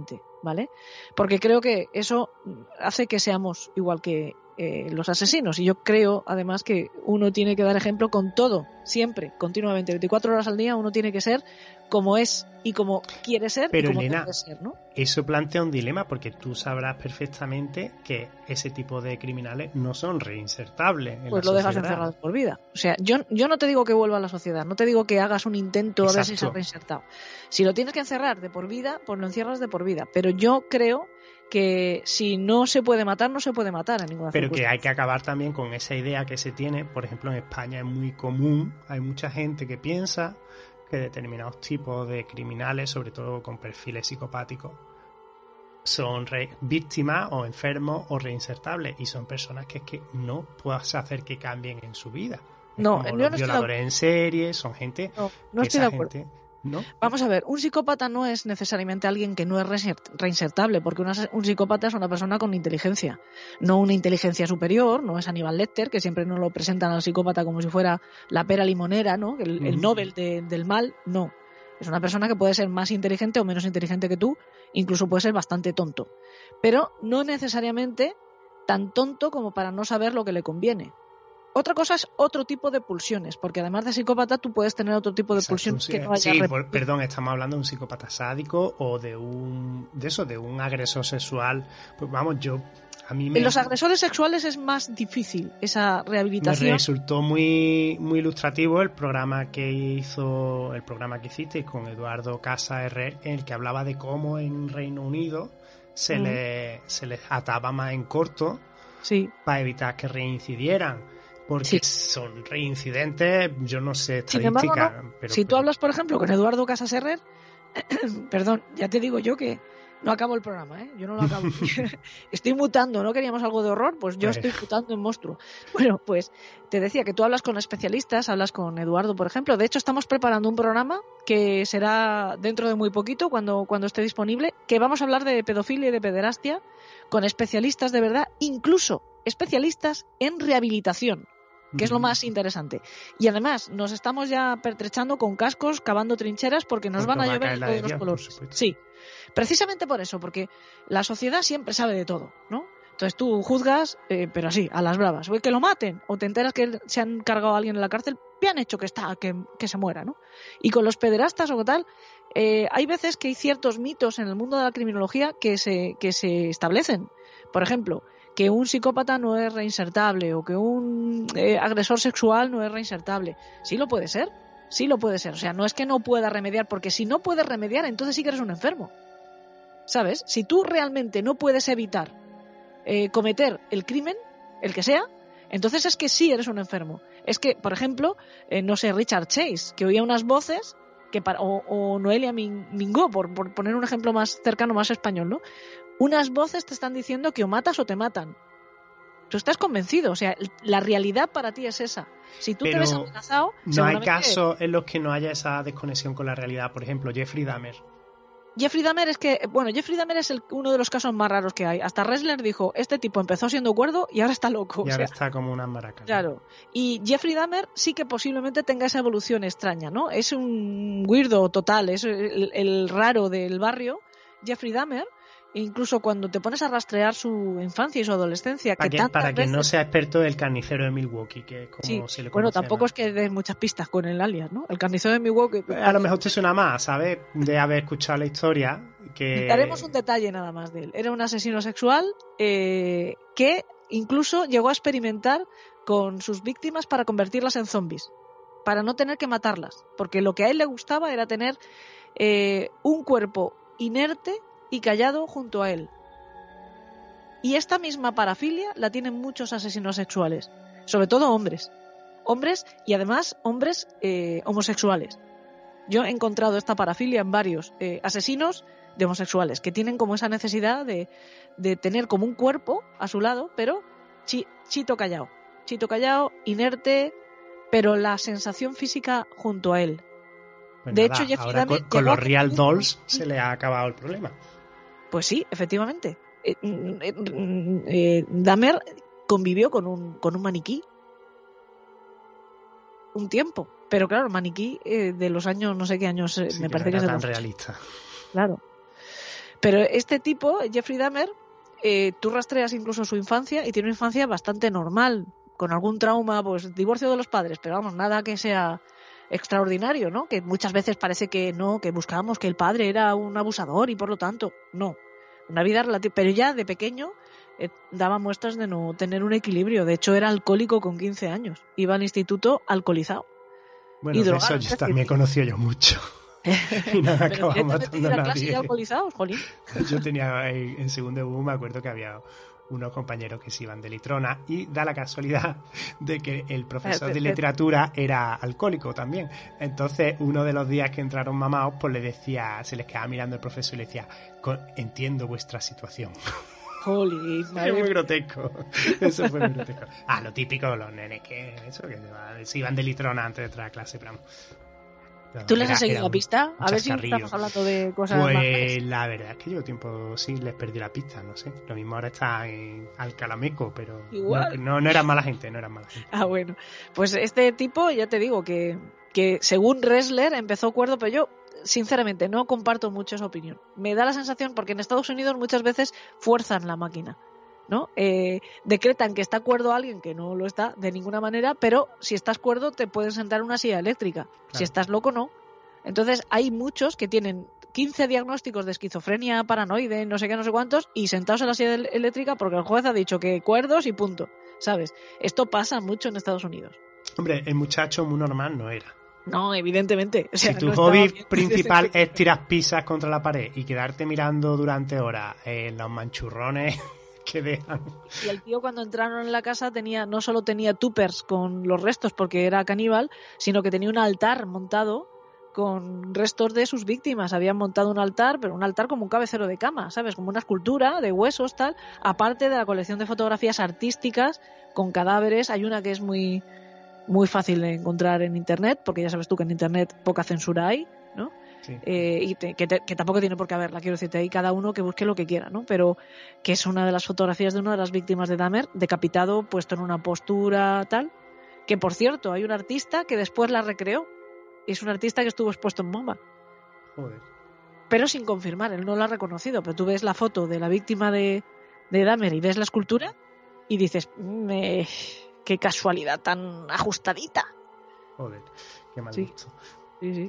¿vale? Porque creo que eso hace que seamos igual que eh, los asesinos. Y yo creo, además, que uno tiene que dar ejemplo con todo, siempre, continuamente, veinticuatro horas al día, uno tiene que ser como es y como quiere ser. Pero y como Elena, quiere ser, ¿no? Eso plantea un dilema, porque tú sabrás perfectamente que ese tipo de criminales no son reinsertables en Pues la lo dejas sociedad. encerrado por vida. O sea, yo, yo no te digo que vuelva a la sociedad, no te digo que hagas un intento a ver si se ha Exacto. reinsertado. Si lo tienes que encerrar de por vida, pues lo encierras de por vida. Pero yo creo que si no se puede matar, no se puede matar en ninguna Pero que circunstancia. hay que acabar también con esa idea que se tiene, por ejemplo, en España es muy común, hay mucha gente que piensa que determinados tipos de criminales, sobre todo con perfiles psicopáticos, son re- víctimas o enfermos o reinsertables, y son personas que es que no puedes hacer que cambien en su vida. Es No, como yo los no estoy de violadores en serie, son gente No, no que estoy de esa acuerdo. gente, ¿no? Vamos a ver, un psicópata no es necesariamente alguien que no es reinsert- reinsertable, porque una- un psicópata es una persona con inteligencia, no una inteligencia superior, no es Aníbal Lecter, que siempre nos lo presentan al psicópata como si fuera la pera limonera, ¿no? El, el Ujú. Nobel de- del mal, no. Es una persona que puede ser más inteligente o menos inteligente que tú, incluso puede ser bastante tonto, pero no necesariamente tan tonto como para no saber lo que le conviene. Otra cosa es otro tipo de pulsiones, porque además de psicópata tú puedes tener otro tipo de Exacto, pulsiones sí. que no haya Sí, rep- por- perdón, estamos hablando de un psicópata sádico o de un de eso, de un agresor sexual. Pues vamos, yo a mí me, En los agresores sexuales es más difícil esa me rehabilitación. resultó muy muy ilustrativo el programa que hizo el programa que hiciste con Eduardo Casa Herrer, en el que hablaba de cómo en Reino Unido se Mm. le se les ataba más en corto Sí, para evitar que reincidieran. Porque Sí. son reincidentes, yo no sé Sin embargo, estadística, pero si tú pero- hablas, por ejemplo, con Eduardo Casas Herrer, perdón, ya te digo yo que no acabo el programa, ¿eh? Yo no lo acabo. Estoy mutando, ¿no queríamos algo de horror? Pues yo Pues- estoy mutando en monstruo. Bueno, pues te decía que tú hablas con especialistas, hablas con Eduardo, por ejemplo. De hecho, estamos preparando un programa que será dentro de muy poquito, cuando, cuando esté disponible, que vamos a hablar de pedofilia y de pederastia con especialistas de verdad, incluso especialistas en rehabilitación, que es lo más interesante. Y además nos estamos ya pertrechando con cascos, cavando trincheras, porque nos Porque van a va a llover caer la todos de los Dios, por colores. supuesto. Sí, precisamente por eso, porque la sociedad siempre sabe de todo, ¿no? Entonces tú juzgas, eh, pero así, a las bravas. O que lo maten, o te enteras que se han cargado a alguien en la cárcel, bien hecho que está, que, que se muera, ¿no? Y con los pederastas o tal, eh, hay veces que hay ciertos mitos en el mundo de la criminología que se, que se establecen. Por ejemplo, que un psicópata no es reinsertable o que un eh, agresor sexual no es reinsertable. Sí lo puede ser, sí lo puede ser. O sea, no es que no pueda remediar, porque si no puedes remediar, entonces sí que eres un enfermo. ¿Sabes? Si tú realmente no puedes evitar eh, cometer el crimen, el que sea, entonces es que sí eres un enfermo. Es que, por ejemplo, eh, no sé, Richard Chase, que oía unas voces, que para, o, o Noelia Min- Mingo, por, por poner un ejemplo más cercano, más español, ¿no? Unas voces te están diciendo que o matas o te matan. Tú estás convencido, o sea, la realidad para ti es esa. Si tú te Pero ves amenazado, no hay seguramente- casos en los que no haya esa desconexión con la realidad. Por ejemplo, Jeffrey Dahmer. Jeffrey Dahmer es que, bueno, Jeffrey Dahmer es el, uno de los casos más raros que hay. Hasta Ressler dijo, este tipo empezó siendo cuerdo y ahora está loco. Y O ahora sea, está como una maraca. claro. Y Jeffrey Dahmer sí que posiblemente tenga esa evolución extraña, ¿no? Es un weirdo total, es el, el raro del barrio, Jeffrey Dahmer. Incluso cuando te pones a rastrear su infancia y su adolescencia, Para, que que, tantas para quien no veces- sea experto, el carnicero de Milwaukee, que es como Sí, se le bueno, conoce, tampoco ¿no? es que des muchas pistas con el alias, ¿no? El carnicero de Milwaukee. A lo mejor te suena más, ¿sabes? De haber escuchado la historia. Que... Daremos un detalle nada más de él. Era un asesino sexual eh, que incluso llegó a experimentar con sus víctimas para convertirlas en zombies, para no tener que matarlas, porque lo que a él le gustaba era tener eh, un cuerpo inerte y callado junto a él. Y esta misma parafilia la tienen muchos asesinos sexuales, sobre todo hombres. Hombres y además hombres eh, homosexuales. Yo he encontrado esta parafilia en varios eh, asesinos de homosexuales que tienen como esa necesidad de, de tener como un cuerpo a su lado, pero chi, chito callado. Chito callado, inerte, pero la sensación física junto a él. Pues de nada, hecho, Jeffrey ahora Dahmer con, con llegó los a- Real Dolls se le ha acabado el problema. Pues sí, efectivamente. Eh, mm, eh, mm, eh, Dahmer convivió con un, con un maniquí un tiempo. Pero claro, el maniquí eh, de los años, no sé qué años, eh, Sí, me que parece no que es era de tan los... realista. Claro. Pero este tipo, Jeffrey Dahmer, eh, tú rastreas incluso su infancia y tiene una infancia bastante normal, con algún trauma, pues divorcio de los padres, pero vamos, nada que sea extraordinario, ¿no? Que muchas veces parece que no, que buscábamos que el padre era un abusador y por lo tanto, no. Una vida relativa, pero ya de pequeño eh, daba muestras de no tener un equilibrio. De hecho, era alcohólico con quince años. Iba al instituto alcoholizado. Bueno, y de drogado, eso yo también he conocido yo mucho. Y nada, acababa matando a nadie. ¿Ya alcoholizados, jolín? Yo tenía en, en segundo de U, me acuerdo que había unos compañeros que se iban de litrona y da la casualidad de que el profesor de literatura era alcohólico también. Entonces, uno de los días que entraron mamados, pues le decía, se les quedaba mirando el profesor y le decía, entiendo vuestra situación. Holy, es muy grotesco. Eso fue muy grotesco. Ah, lo típico de los nenes, que eso, que se iban de litrona antes de entrar a clase, pero ¿Tú les has seguido la pista? A ver si estamos hablando de cosas pues, más. Pues la verdad es que yo tiempo sí les perdí la pista, no sé. Lo mismo ahora está en Alcalameco, pero igual. No, no, no eran mala gente, no eran mala gente. Ah, bueno. Pues este tipo, ya te digo, que, que según Ressler empezó cuerdo, pero yo, sinceramente, no comparto mucho esa opinión. Me da la sensación, porque en Estados Unidos muchas veces fuerzan la máquina, ¿no? Eh, decretan que está cuerdo alguien que no lo está de ninguna manera, pero si estás cuerdo te pueden sentar en una silla eléctrica. Claro. Si estás loco, no. Entonces hay muchos que tienen quince diagnósticos de esquizofrenia, paranoide, no sé qué, no sé cuántos, y sentados en la silla eléctrica porque el juez ha dicho que cuerdos y punto, ¿sabes? Esto pasa mucho en Estados Unidos. Hombre, el muchacho muy normal no era. No, evidentemente. O sea, si tu no hobby principal es tirar pizzas contra la pared y quedarte mirando durante horas eh, los manchurrones que dejan. Y el tío, cuando entraron en la casa, tenía no solo tenía tuppers con los restos porque era caníbal, sino que tenía un altar montado con restos de sus víctimas. Habían montado un altar, pero un altar como un cabecero de cama, ¿sabes? Como una escultura de huesos, tal. Aparte de la colección de fotografías artísticas con cadáveres. Hay una que es muy, muy fácil de encontrar en internet, porque ya sabes tú que en internet poca censura hay, ¿no? Sí. Eh, y te, que, te, que tampoco tiene por qué haberla, quiero decirte, ahí cada uno que busque lo que quiera, ¿no? Pero que es una de las fotografías de una de las víctimas de Dahmer, decapitado, puesto en una postura tal, que por cierto hay un artista que después la recreó, y es un artista que estuvo expuesto en MoMA. Joder. Pero sin confirmar, él no lo ha reconocido, pero tú ves la foto de la víctima de, de Dahmer y ves la escultura y dices, me... qué casualidad tan ajustadita. Joder, qué mal sí. gusto. Sí, sí.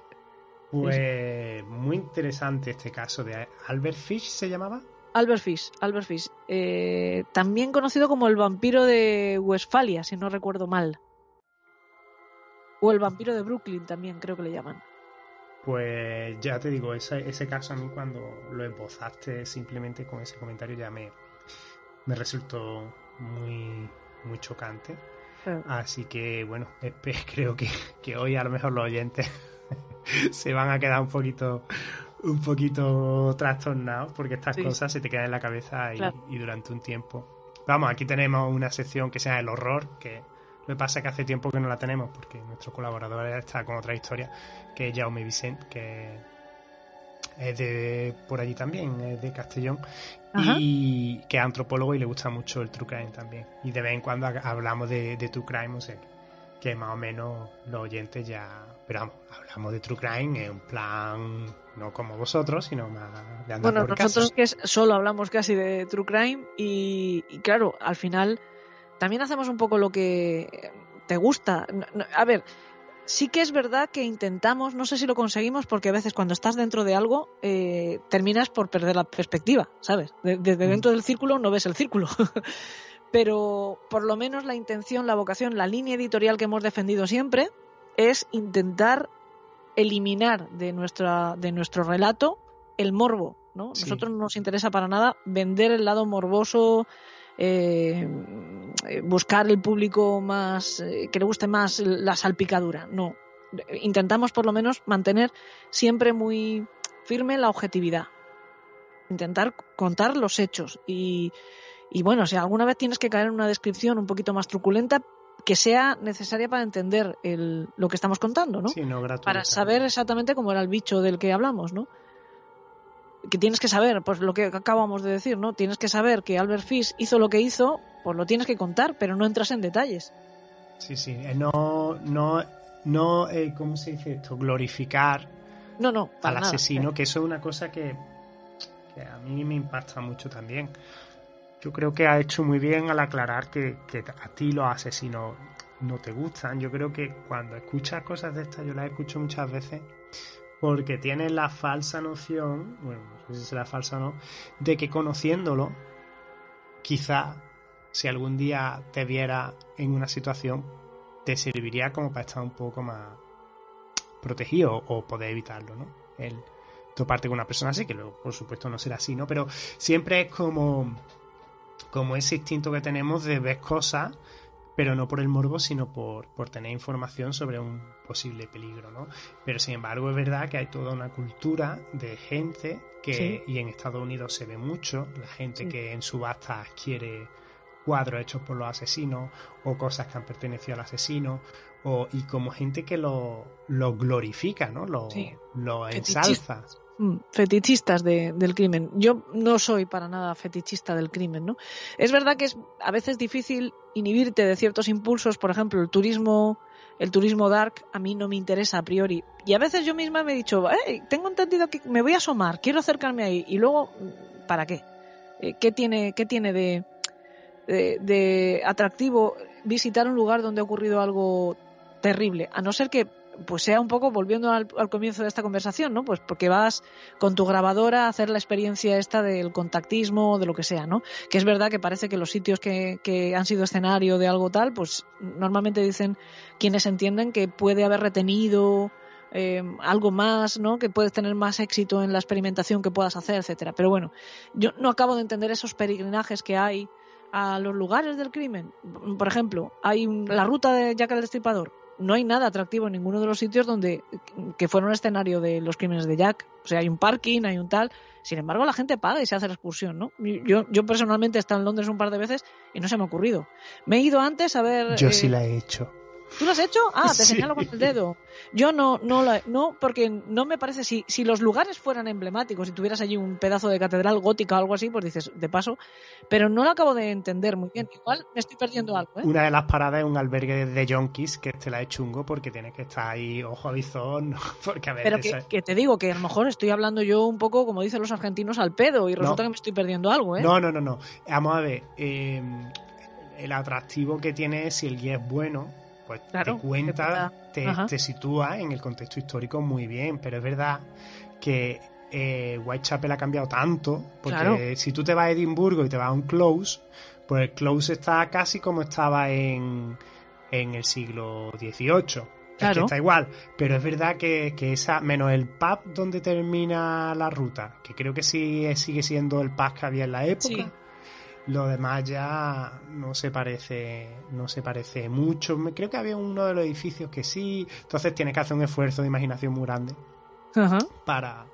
Pues muy interesante este caso de Albert Fish, ¿se llamaba? Albert Fish, Albert Fish. Eh, también conocido como el vampiro de Westfalia, si no recuerdo mal. O el vampiro de Brooklyn también, creo que le llaman. Pues ya te digo, ese, ese caso a mí cuando lo esbozaste simplemente con ese comentario ya me, me resultó muy, muy chocante. Sí. Así que bueno, creo que, que hoy a lo mejor los oyentes se van a quedar un poquito un poquito trastornados porque estas sí. cosas se te quedan en la cabeza y, claro. y durante un tiempo. Vamos, aquí tenemos una sección que se llama el horror, que lo que pasa es que hace tiempo que no la tenemos porque nuestro colaborador está con otra historia, que es Jaume Vicent, que es de por allí también, es de Castellón. Ajá. Y que es antropólogo y le gusta mucho el true crime también. Y de vez en cuando hablamos de, de true crime, o sea, que más o menos los oyentes ya... Pero vamos, hablamos de true crime en un plan no como vosotros, sino más de andar bueno, por nosotros casa. Que es, solo hablamos casi de true crime y, y claro, al final también hacemos un poco lo que te gusta. A ver, sí que es verdad que intentamos, no sé si lo conseguimos, porque a veces cuando estás dentro de algo eh, terminas por perder la perspectiva, ¿sabes? Desde de dentro del círculo no ves el círculo. Pero por lo menos la intención, la vocación, la línea editorial que hemos defendido siempre es intentar eliminar de nuestra de nuestro relato el morbo, ¿no? Sí. Nosotros no nos interesa para nada vender el lado morboso, eh, buscar el público más eh, que le guste más la salpicadura, no. Intentamos por lo menos mantener siempre muy firme la objetividad, intentar contar los hechos y, y bueno, si alguna vez tienes que caer en una descripción un poquito más truculenta, que sea necesaria para entender el, lo que estamos contando, ¿no? Sí, no gratuita. Para saber exactamente cómo era el bicho del que hablamos, ¿no? Que tienes que saber, pues lo que acabamos de decir, ¿no? Tienes que saber que Albert Fish hizo lo que hizo, pues lo tienes que contar, pero no entras en detalles. Sí, sí, no, no, no, eh, ¿cómo se dice esto? Glorificar no, no, al nada, asesino, eh. que eso es una cosa que que a mí me impacta mucho también. Yo creo que ha hecho muy bien al aclarar que, que a ti los asesinos no te gustan. Yo creo que cuando escuchas cosas de estas, yo las escucho muchas veces porque tienes la falsa noción, bueno, no sé si será falsa o no, de que conociéndolo, quizá si algún día te viera en una situación, te serviría como para estar un poco más protegido o poder evitarlo, ¿no? El toparte con una persona así, que luego, por supuesto, no será así, ¿no? Pero siempre es como, como ese instinto que tenemos de ver cosas, pero no por el morbo, sino por, por tener información sobre un posible peligro, ¿no? Pero sin embargo es verdad que hay toda una cultura de gente que, sí. Y en Estados Unidos se ve mucho, la gente sí. que en subastas quiere cuadros hechos por los asesinos o cosas que han pertenecido al asesino, o, y como gente que lo, lo glorifica, ¿no? Lo, sí. lo ensalza. Fetichistas de, del crimen. Yo no soy para nada fetichista del crimen, ¿no? Es verdad que es a veces difícil inhibirte de ciertos impulsos, por ejemplo, el turismo, el turismo dark a mí no me interesa a priori. Y a veces yo misma me he dicho, hey, tengo entendido que me voy a asomar, quiero acercarme ahí. Y luego, ¿para qué? ¿Qué tiene, qué tiene de, de, de atractivo visitar un lugar donde ha ocurrido algo terrible? A no ser que pues sea un poco, volviendo al, al comienzo de esta conversación, ¿no? Pues porque vas con tu grabadora a hacer la experiencia esta del contactismo, de lo que sea, ¿no? Que es verdad que parece que los sitios que, que han sido escenario de algo tal, pues normalmente dicen quienes entienden que puede haber retenido eh, algo más, ¿no? Que puedes tener más éxito en la experimentación que puedas hacer, etcétera. Pero bueno, yo no acabo de entender esos peregrinajes que hay a los lugares del crimen. Por ejemplo, hay un, la ruta de Jack el Destripador. No hay nada atractivo en ninguno de los sitios donde que fueron escenario de los crímenes de Jack. O sea, hay un parking, hay un tal. Sin embargo, la gente paga y se hace la excursión, ¿no? Yo, yo personalmente he estado en Londres un par de veces y no se me ha ocurrido. Me he ido antes a ver... Yo eh... sí la he hecho. ¿Tú lo has hecho? Ah, te sí. señalo con el dedo. Yo no, no, la, no, porque no me parece, si, si los lugares fueran emblemáticos, si tuvieras allí un pedazo de catedral gótica o algo así, pues dices, de paso, pero no lo acabo de entender muy bien. Igual me estoy perdiendo algo, ¿eh? Una de las paradas es un albergue de yonkis que te la es chungo porque tienes que estar ahí ojo a visor, ¿no? Porque a veces... Pero que, que te digo que a lo mejor estoy hablando yo un poco, como dicen los argentinos, al pedo y resulta no. que me estoy perdiendo algo, ¿eh? No, no, no, no. Vamos a ver, eh, el atractivo que tiene si el guía es bueno, pues claro, te cuenta, te, te sitúa en el contexto histórico muy bien, pero es verdad que eh, Whitechapel ha cambiado tanto, porque claro. si tú te vas a Edimburgo y te vas a un close, pues el close está casi como estaba en, en el siglo dieciocho. Claro. Es que está igual, pero es verdad que, que esa, menos el pub donde termina la ruta, que creo que sí sigue siendo el pub que había en la época. Sí. Lo demás ya no se parece no se parece mucho. Creo que había uno de los edificios que sí. Entonces tienes que hacer un esfuerzo de imaginación muy grande uh-huh. para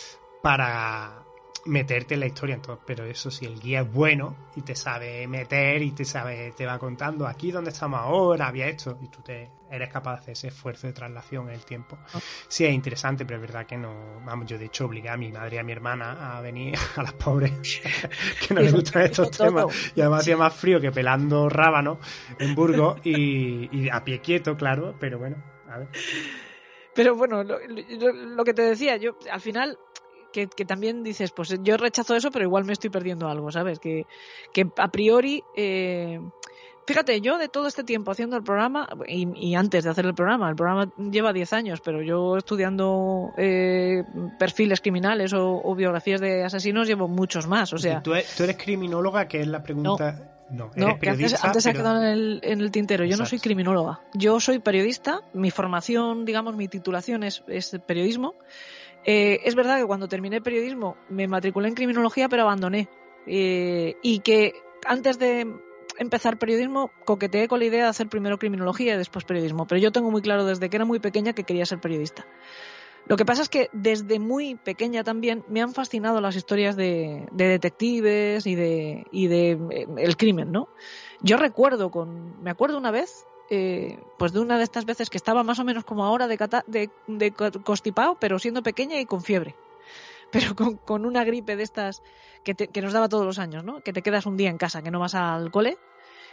para meterte en la historia. Entonces, pero eso sí, el guía es bueno y te sabe meter y te sabe te va contando aquí donde estamos ahora, había esto, y tú te eres capaz de hacer ese esfuerzo de traslación en el tiempo. Uh-huh. Sí, es interesante, pero es verdad que no... Vamos, yo de hecho obligué a mi madre y a mi hermana a venir, a las pobres que no les gustan estos temas, y además hacía más frío que pelando rábanos en Burgos y, y a pie quieto, claro, pero bueno, a ver. Pero bueno, lo, lo, lo que te decía, yo al final... Que, que también dices, pues yo rechazo eso, pero igual me estoy perdiendo algo, ¿sabes? Que, que a priori, eh, fíjate, yo de todo este tiempo haciendo el programa, y, y antes de hacer el programa, el programa lleva diez años, pero yo estudiando eh, perfiles criminales o, o biografías de asesinos llevo muchos más, o sea... ¿Tú eres, tú eres criminóloga? Que es la pregunta... No. No, no, periodista, antes, antes pero... ha quedado en el, en el tintero. Yo Exacto. no soy criminóloga. Yo soy periodista. Mi formación, digamos, mi titulación es, es periodismo. Eh, es verdad que cuando terminé periodismo me matriculé en criminología, pero abandoné. Eh, y que antes de empezar periodismo coqueteé con la idea de hacer primero criminología y después periodismo. Pero yo tengo muy claro desde que era muy pequeña que quería ser periodista. Lo que pasa es que desde muy pequeña también me han fascinado las historias de, de detectives y de, y de eh, el crimen, ¿no? Yo recuerdo con, me acuerdo una vez, eh, pues de una de estas veces que estaba más o menos como ahora de, cata, de, de constipado, pero siendo pequeña y con fiebre. Pero con, con una gripe de estas que, te, que nos daba todos los años, ¿no? Que te quedas un día en casa, que no vas al cole.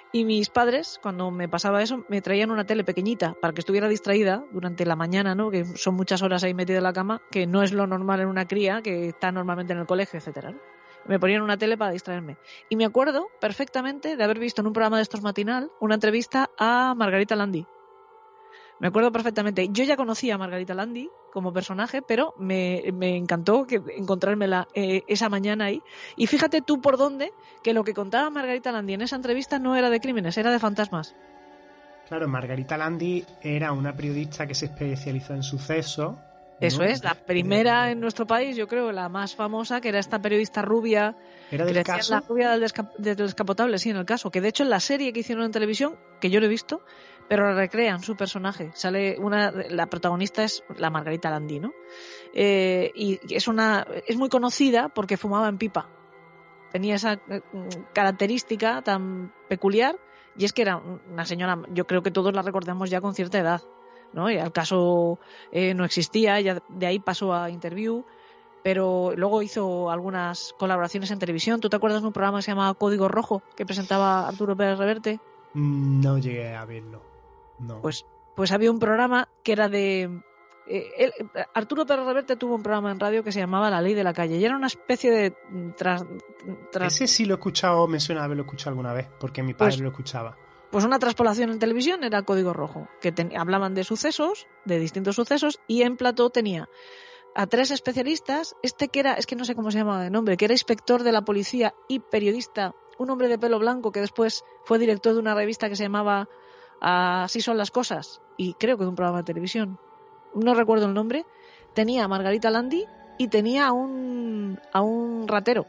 Y mis padres, cuando me pasaba eso, me traían una tele pequeñita para que estuviera distraída durante la mañana, ¿no? Que son muchas horas ahí metida en la cama, que no es lo normal en una cría, que está normalmente en el colegio, etcétera, ¿no? Me ponían una tele para distraerme. Y me acuerdo perfectamente de haber visto en un programa de estos matinal una entrevista a Margarita Landi. Me acuerdo perfectamente. Yo ya conocía a Margarita Landi como personaje, pero me, me encantó que encontrármela eh, esa mañana ahí. Y fíjate tú por dónde, que lo que contaba Margarita Landi en esa entrevista no era de crímenes, era de fantasmas. Claro, Margarita Landi era una periodista que se especializó en sucesos. Eso ¿no? es, la primera en nuestro país, yo creo, la más famosa, que era esta periodista rubia. ¿Era del caso? La rubia del, desca- del descapotable, sí, en el caso. Que de hecho en la serie que hicieron en televisión, que yo lo he visto, pero recrean su personaje. Sale una, la protagonista es la Margarita Landi, ¿no? Eh, y es una, es muy conocida porque fumaba en pipa. Tenía esa eh, característica tan peculiar, y es que era una señora, yo creo que todos la recordamos ya con cierta edad, ¿no? Y el caso eh, no existía, ella de ahí pasó a Interview, pero luego hizo algunas colaboraciones en televisión. ¿Tú te acuerdas de un programa que se llamaba Código Rojo, que presentaba Arturo Pérez Reverte? No llegué a verlo. No. Pues, pues había un programa que era de... Eh, él, Arturo Pérez Reverte tuvo un programa en radio que se llamaba La Ley de la Calle, y era una especie de... Tras, tras... Ese sí lo he escuchado, me suena haberlo escuchado alguna vez, porque mi padre pues, lo escuchaba. Pues una traspolación en televisión era Código Rojo, que ten, hablaban de sucesos, de distintos sucesos, y en plató tenía a tres especialistas, este que era, es que no sé cómo se llamaba de nombre, que era inspector de la policía y periodista, un hombre de pelo blanco que después fue director de una revista que se llamaba Así son las cosas, y creo que de un programa de televisión, no recuerdo el nombre. Tenía a Margarita Landi y tenía a un, a un ratero,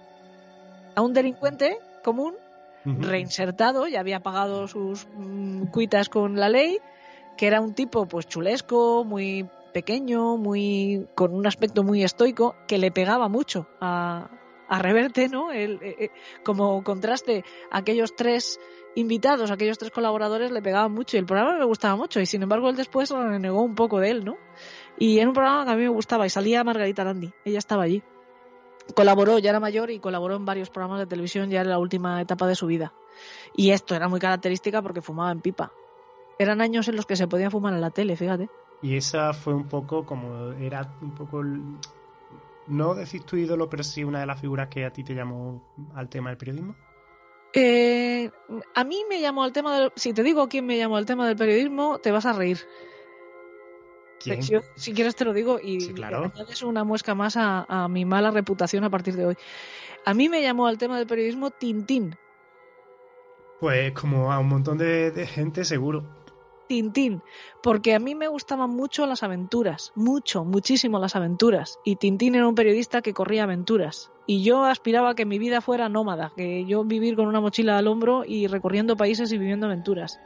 a un delincuente común, uh-huh, reinsertado, ya había pagado sus mm, cuitas con la ley, que era un tipo pues chulesco, muy pequeño, muy con un aspecto muy estoico, que le pegaba mucho a, a Reverte, ¿no? El, eh, como contraste, aquellos tres invitados, aquellos tres colaboradores le pegaban mucho y el programa me gustaba mucho, y sin embargo él después renegó un poco de él, ¿no? Y era un programa que a mí me gustaba, y salía Margarita Landi, ella estaba allí. Colaboró, ya era mayor, y colaboró en varios programas de televisión ya en la última etapa de su vida. Y esto era muy característica porque fumaba en pipa. Eran años en los que se podía fumar en la tele, fíjate. Y esa fue un poco como, era un poco, no decís tu ídolo, pero sí una de las figuras que a ti te llamó al tema del periodismo. Eh, a mí me llamó al tema del... Si te digo quién me llamó al tema del periodismo, te vas a reír. ¿Quién? Si, si quieres te lo digo, y sí, claro, añades una muesca más a, a mi mala reputación a partir de hoy. A mí me llamó al tema del periodismo Tintín. Pues como a un montón de, de gente, seguro. Tintín, porque a mí me gustaban mucho las aventuras, mucho, muchísimo las aventuras, y Tintín era un periodista que corría aventuras, y yo aspiraba a que mi vida fuera nómada, que yo vivir con una mochila al hombro y recorriendo países y viviendo aventuras.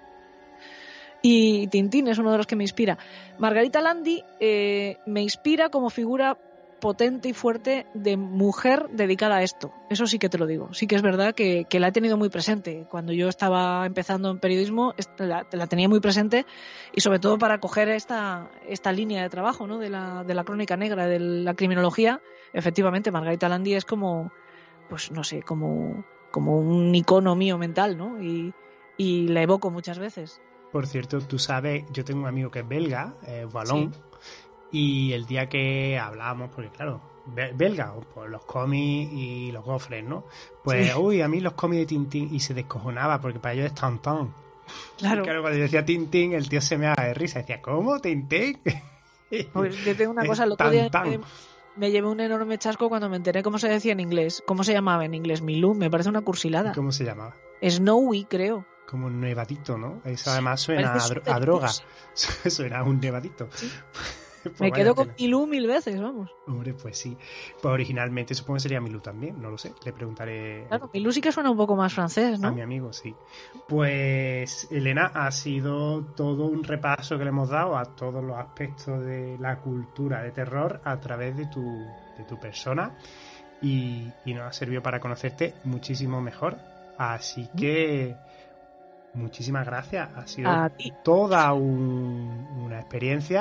Y Tintín es uno de los que me inspira. Margarita Landi eh, me inspira como figura potente y fuerte de mujer dedicada a esto. Eso sí que te lo digo. Sí que es verdad que, que la he tenido muy presente. Cuando yo estaba empezando en periodismo, la, la tenía muy presente, y sobre todo para coger esta, esta línea de trabajo, ¿no? de, la, de la crónica negra, de la criminología. Efectivamente, Margarita Landi es como, pues no sé, como, como un icono mío mental, ¿no? Y, y la evoco muchas veces. Por cierto, tú sabes, yo tengo un amigo que es belga, eh, Wallon, sí. Y el día que hablábamos, porque claro, belga, pues los cómics y los gofres, ¿no? Pues, sí. Uy, a mí los cómics de Tintín, y se descojonaba, porque para ellos es Tintín. Claro. Y claro, cuando yo decía Tintín, el tío se me daba de risa, decía, ¿cómo, Tintín? Pues yo tengo una cosa, el otro día me, me llevé un enorme chasco cuando me enteré cómo se decía en inglés. ¿Cómo se llamaba en inglés? Milú, me parece una cursilada. ¿Cómo se llamaba? Snowy, creo. Como un nevadito, ¿no? Eso además suena a, dro- a droga. Suena a un nevadito. ¿Sí? Pues me quedo con Milú mil veces, vamos. Hombre, pues sí. Pues originalmente supongo que sería Milú también, no lo sé. Le preguntaré. Claro, Milú sí que suena un poco más francés, ¿no? A mi amigo, sí. Pues, Elena, ha sido todo un repaso que le hemos dado a todos los aspectos de la cultura de terror a través de tu, de tu persona. Y, y nos ha servido para conocerte muchísimo mejor. Así que... muchísimas gracias, ha sido toda un, una experiencia,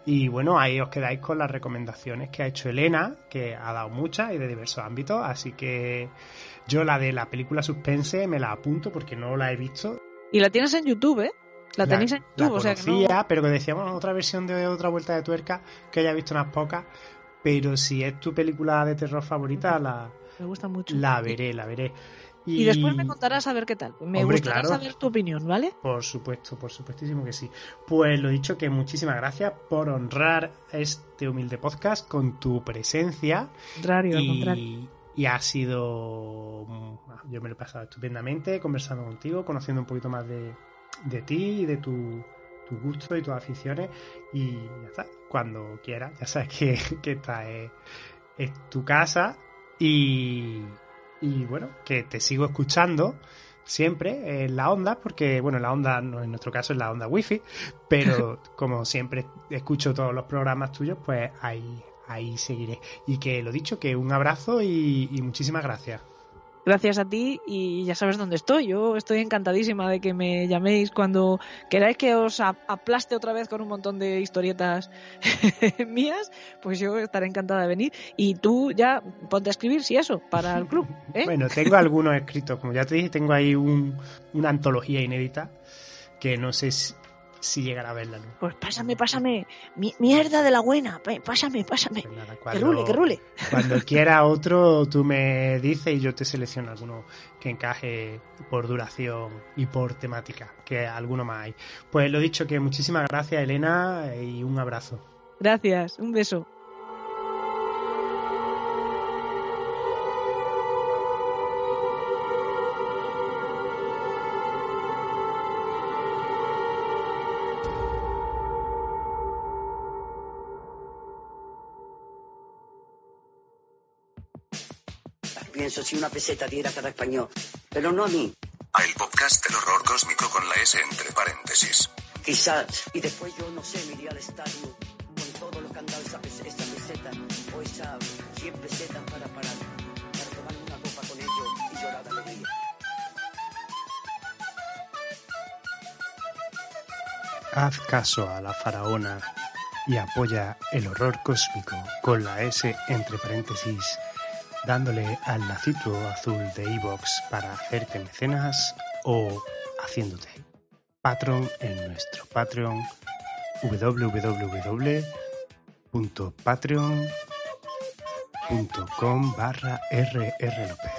Y bueno, ahí os quedáis con las recomendaciones que ha hecho Elena, que ha dado muchas y de diversos ámbitos, así que yo la de la película Suspense me la apunto porque no la he visto. Y la tienes en YouTube, ¿eh? La tenéis la, en YouTube, la o sea que conocía, no... pero que decíamos otra versión de otra vuelta de tuerca, que haya visto unas pocas, pero si es tu película de terror favorita, la, me gusta mucho. La veré, la veré. Y, y después me contarás a ver qué tal. Me Hombre, gustaría claro, saber tu opinión, ¿vale? Por supuesto, por supuestísimo que sí. Pues lo dicho, que muchísimas gracias por honrar este humilde podcast con tu presencia. Contrario, y, al contrario. Y ha sido... Yo me lo he pasado estupendamente conversando contigo, conociendo un poquito más de, de ti y de tu, tu gusto y tus aficiones. Y ya está, cuando quieras, ya sabes que, que esta es, es tu casa. Y... Y bueno, que te sigo escuchando siempre en la onda, porque bueno, la onda, no, en nuestro caso es la onda wifi, pero como siempre escucho todos los programas tuyos, pues ahí, ahí seguiré. Y que lo dicho, que un abrazo y, y muchísimas gracias. Gracias a ti y ya sabes dónde estoy. Yo estoy encantadísima de que me llaméis cuando queráis que os aplaste otra vez con un montón de historietas mías, pues yo estaré encantada de venir. Y tú ya ponte a escribir, si eso, para el club, ¿eh? Bueno, tengo algunos escritos, como ya te dije, tengo ahí un, una antología inédita que no sé si, si llegará a verla, ¿no? Pues pásame, pásame, Mi, mierda de la buena, pásame, pásame, pues nada, que cuando, rule, que rule. Cuando quiera otro, tú me dices y yo te selecciono alguno que encaje por duración y por temática, que alguno más hay. Pues lo dicho, que muchísimas gracias, Elena, y un abrazo. Gracias, un beso. Pienso si una peseta diera cada español, pero no a mí. A el podcast del horror cósmico con la S entre paréntesis. Quizás, y después yo no sé, me iría al estadio con todos los que han dado esa, pes- esa peseta o esa cien pesetas para, para, para tomar una copa con ellos y llorar de alegría. Haz caso a la faraona y apoya el horror cósmico con la S entre paréntesis, dándole al lacito azul de iVoox para hacerte mecenas o haciéndote Patreon en nuestro Patreon doble u doble u doble u punto patreon punto com barra R R López.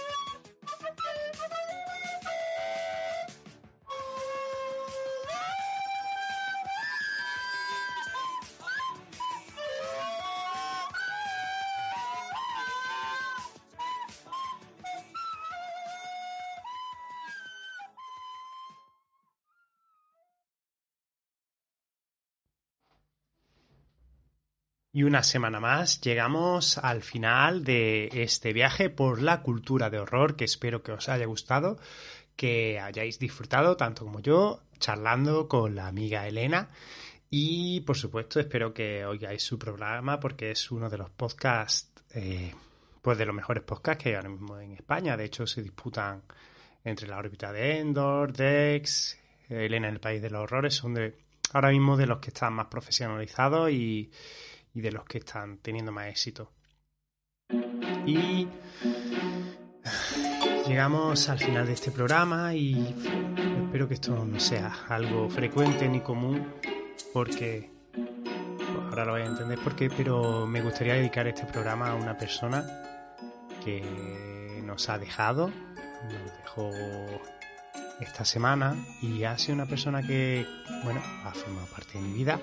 Y una semana más llegamos al final de este viaje por la cultura de horror, que espero que os haya gustado, que hayáis disfrutado tanto como yo, charlando con la amiga Elena. Y por supuesto espero que oigáis su programa, porque es uno de los podcasts, eh, pues de los mejores podcasts que hay ahora mismo en España. De hecho se disputan entre La órbita de Endor, Dex, Elena en el país de los horrores, son de ahora mismo de los que están más profesionalizados y y de los que están teniendo más éxito. Y llegamos al final de este programa y espero que esto no sea algo frecuente ni común, porque pues ahora lo vais a entender por qué, pero me gustaría dedicar este programa a una persona que nos ha dejado, nos dejó esta semana y ha sido una persona que, bueno, ha formado parte de mi vida.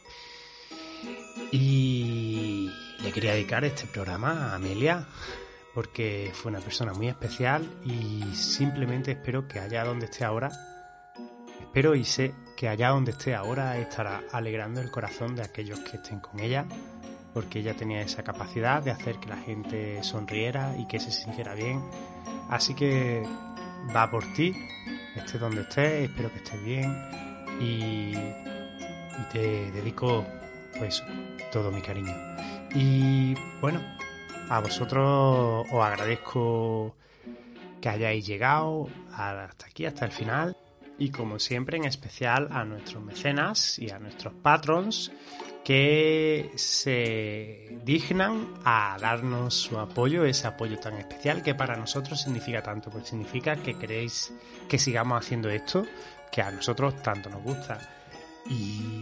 Y le quería dedicar este programa a Amelia, porque fue una persona muy especial y simplemente espero que allá donde esté ahora, espero y sé que allá donde esté ahora estará alegrando el corazón de aquellos que estén con ella, porque ella tenía esa capacidad de hacer que la gente sonriera y que se sintiera bien. Así que va por ti, estés donde estés, espero que estés bien y, y te dedico pues todo mi cariño. Y bueno, a vosotros os agradezco que hayáis llegado hasta aquí, hasta el final. y como siempre en especial a nuestros mecenas y a nuestros patrons que se dignan a darnos su apoyo, ese apoyo tan especial que para nosotros significa tanto, porque significa que queréis que sigamos haciendo esto que a nosotros tanto nos gusta. Y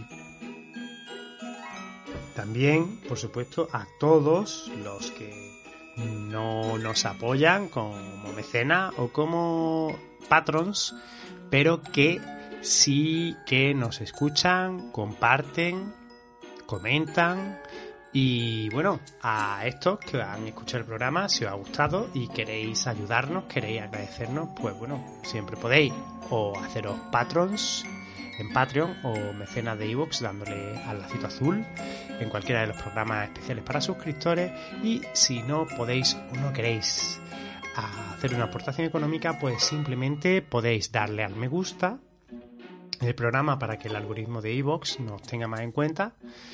también, por supuesto, a todos los que no nos apoyan como mecenas o como patrons, pero que sí que nos escuchan, comparten, comentan. Y bueno, a estos que han escuchado el programa, si os ha gustado y queréis ayudarnos, queréis agradecernos, pues bueno, siempre podéis o haceros patrons en Patreon o mecenas de iVoox dándole al lacito azul en cualquiera de los programas especiales para suscriptores. Y si no podéis o no queréis hacer una aportación económica, pues simplemente podéis darle al me gusta el programa para que el algoritmo de iVoox nos tenga más en cuenta,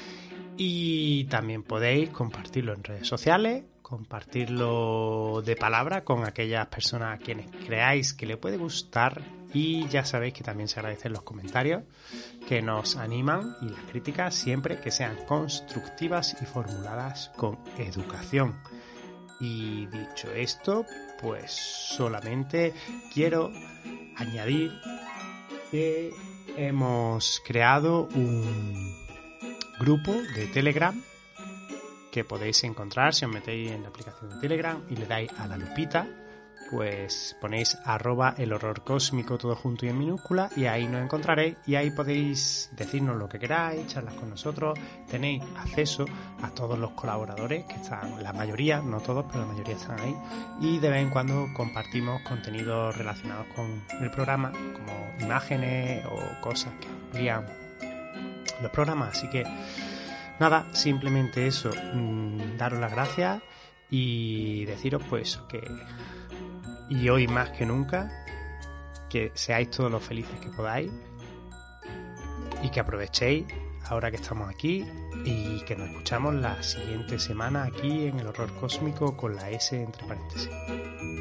y también podéis compartirlo en redes sociales, compartirlo de palabra con aquellas personas a quienes creáis que le puede gustar. Y ya sabéis que también se agradecen los comentarios que nos animan y las críticas siempre que sean constructivas y formuladas con educación. Y dicho esto, pues solamente quiero añadir que hemos creado un grupo de Telegram que podéis encontrar si os metéis en la aplicación de Telegram y le dais a la lupita, pues ponéis arroba el horror cósmico todo junto y en minúscula, y ahí nos encontraréis, y ahí podéis decirnos lo que queráis, charlas con nosotros. Tenéis acceso a todos los colaboradores que están, la mayoría, no todos, pero la mayoría están ahí, y de vez en cuando compartimos contenidos relacionados con el programa, como imágenes o cosas que amplían los programas. Así que nada, simplemente eso, mmm, daros las gracias y deciros pues que y hoy más que nunca que seáis todos los felices que podáis y que aprovechéis ahora que estamos aquí, y que nos escuchamos la siguiente semana aquí en El Horror Cósmico con la S entre paréntesis.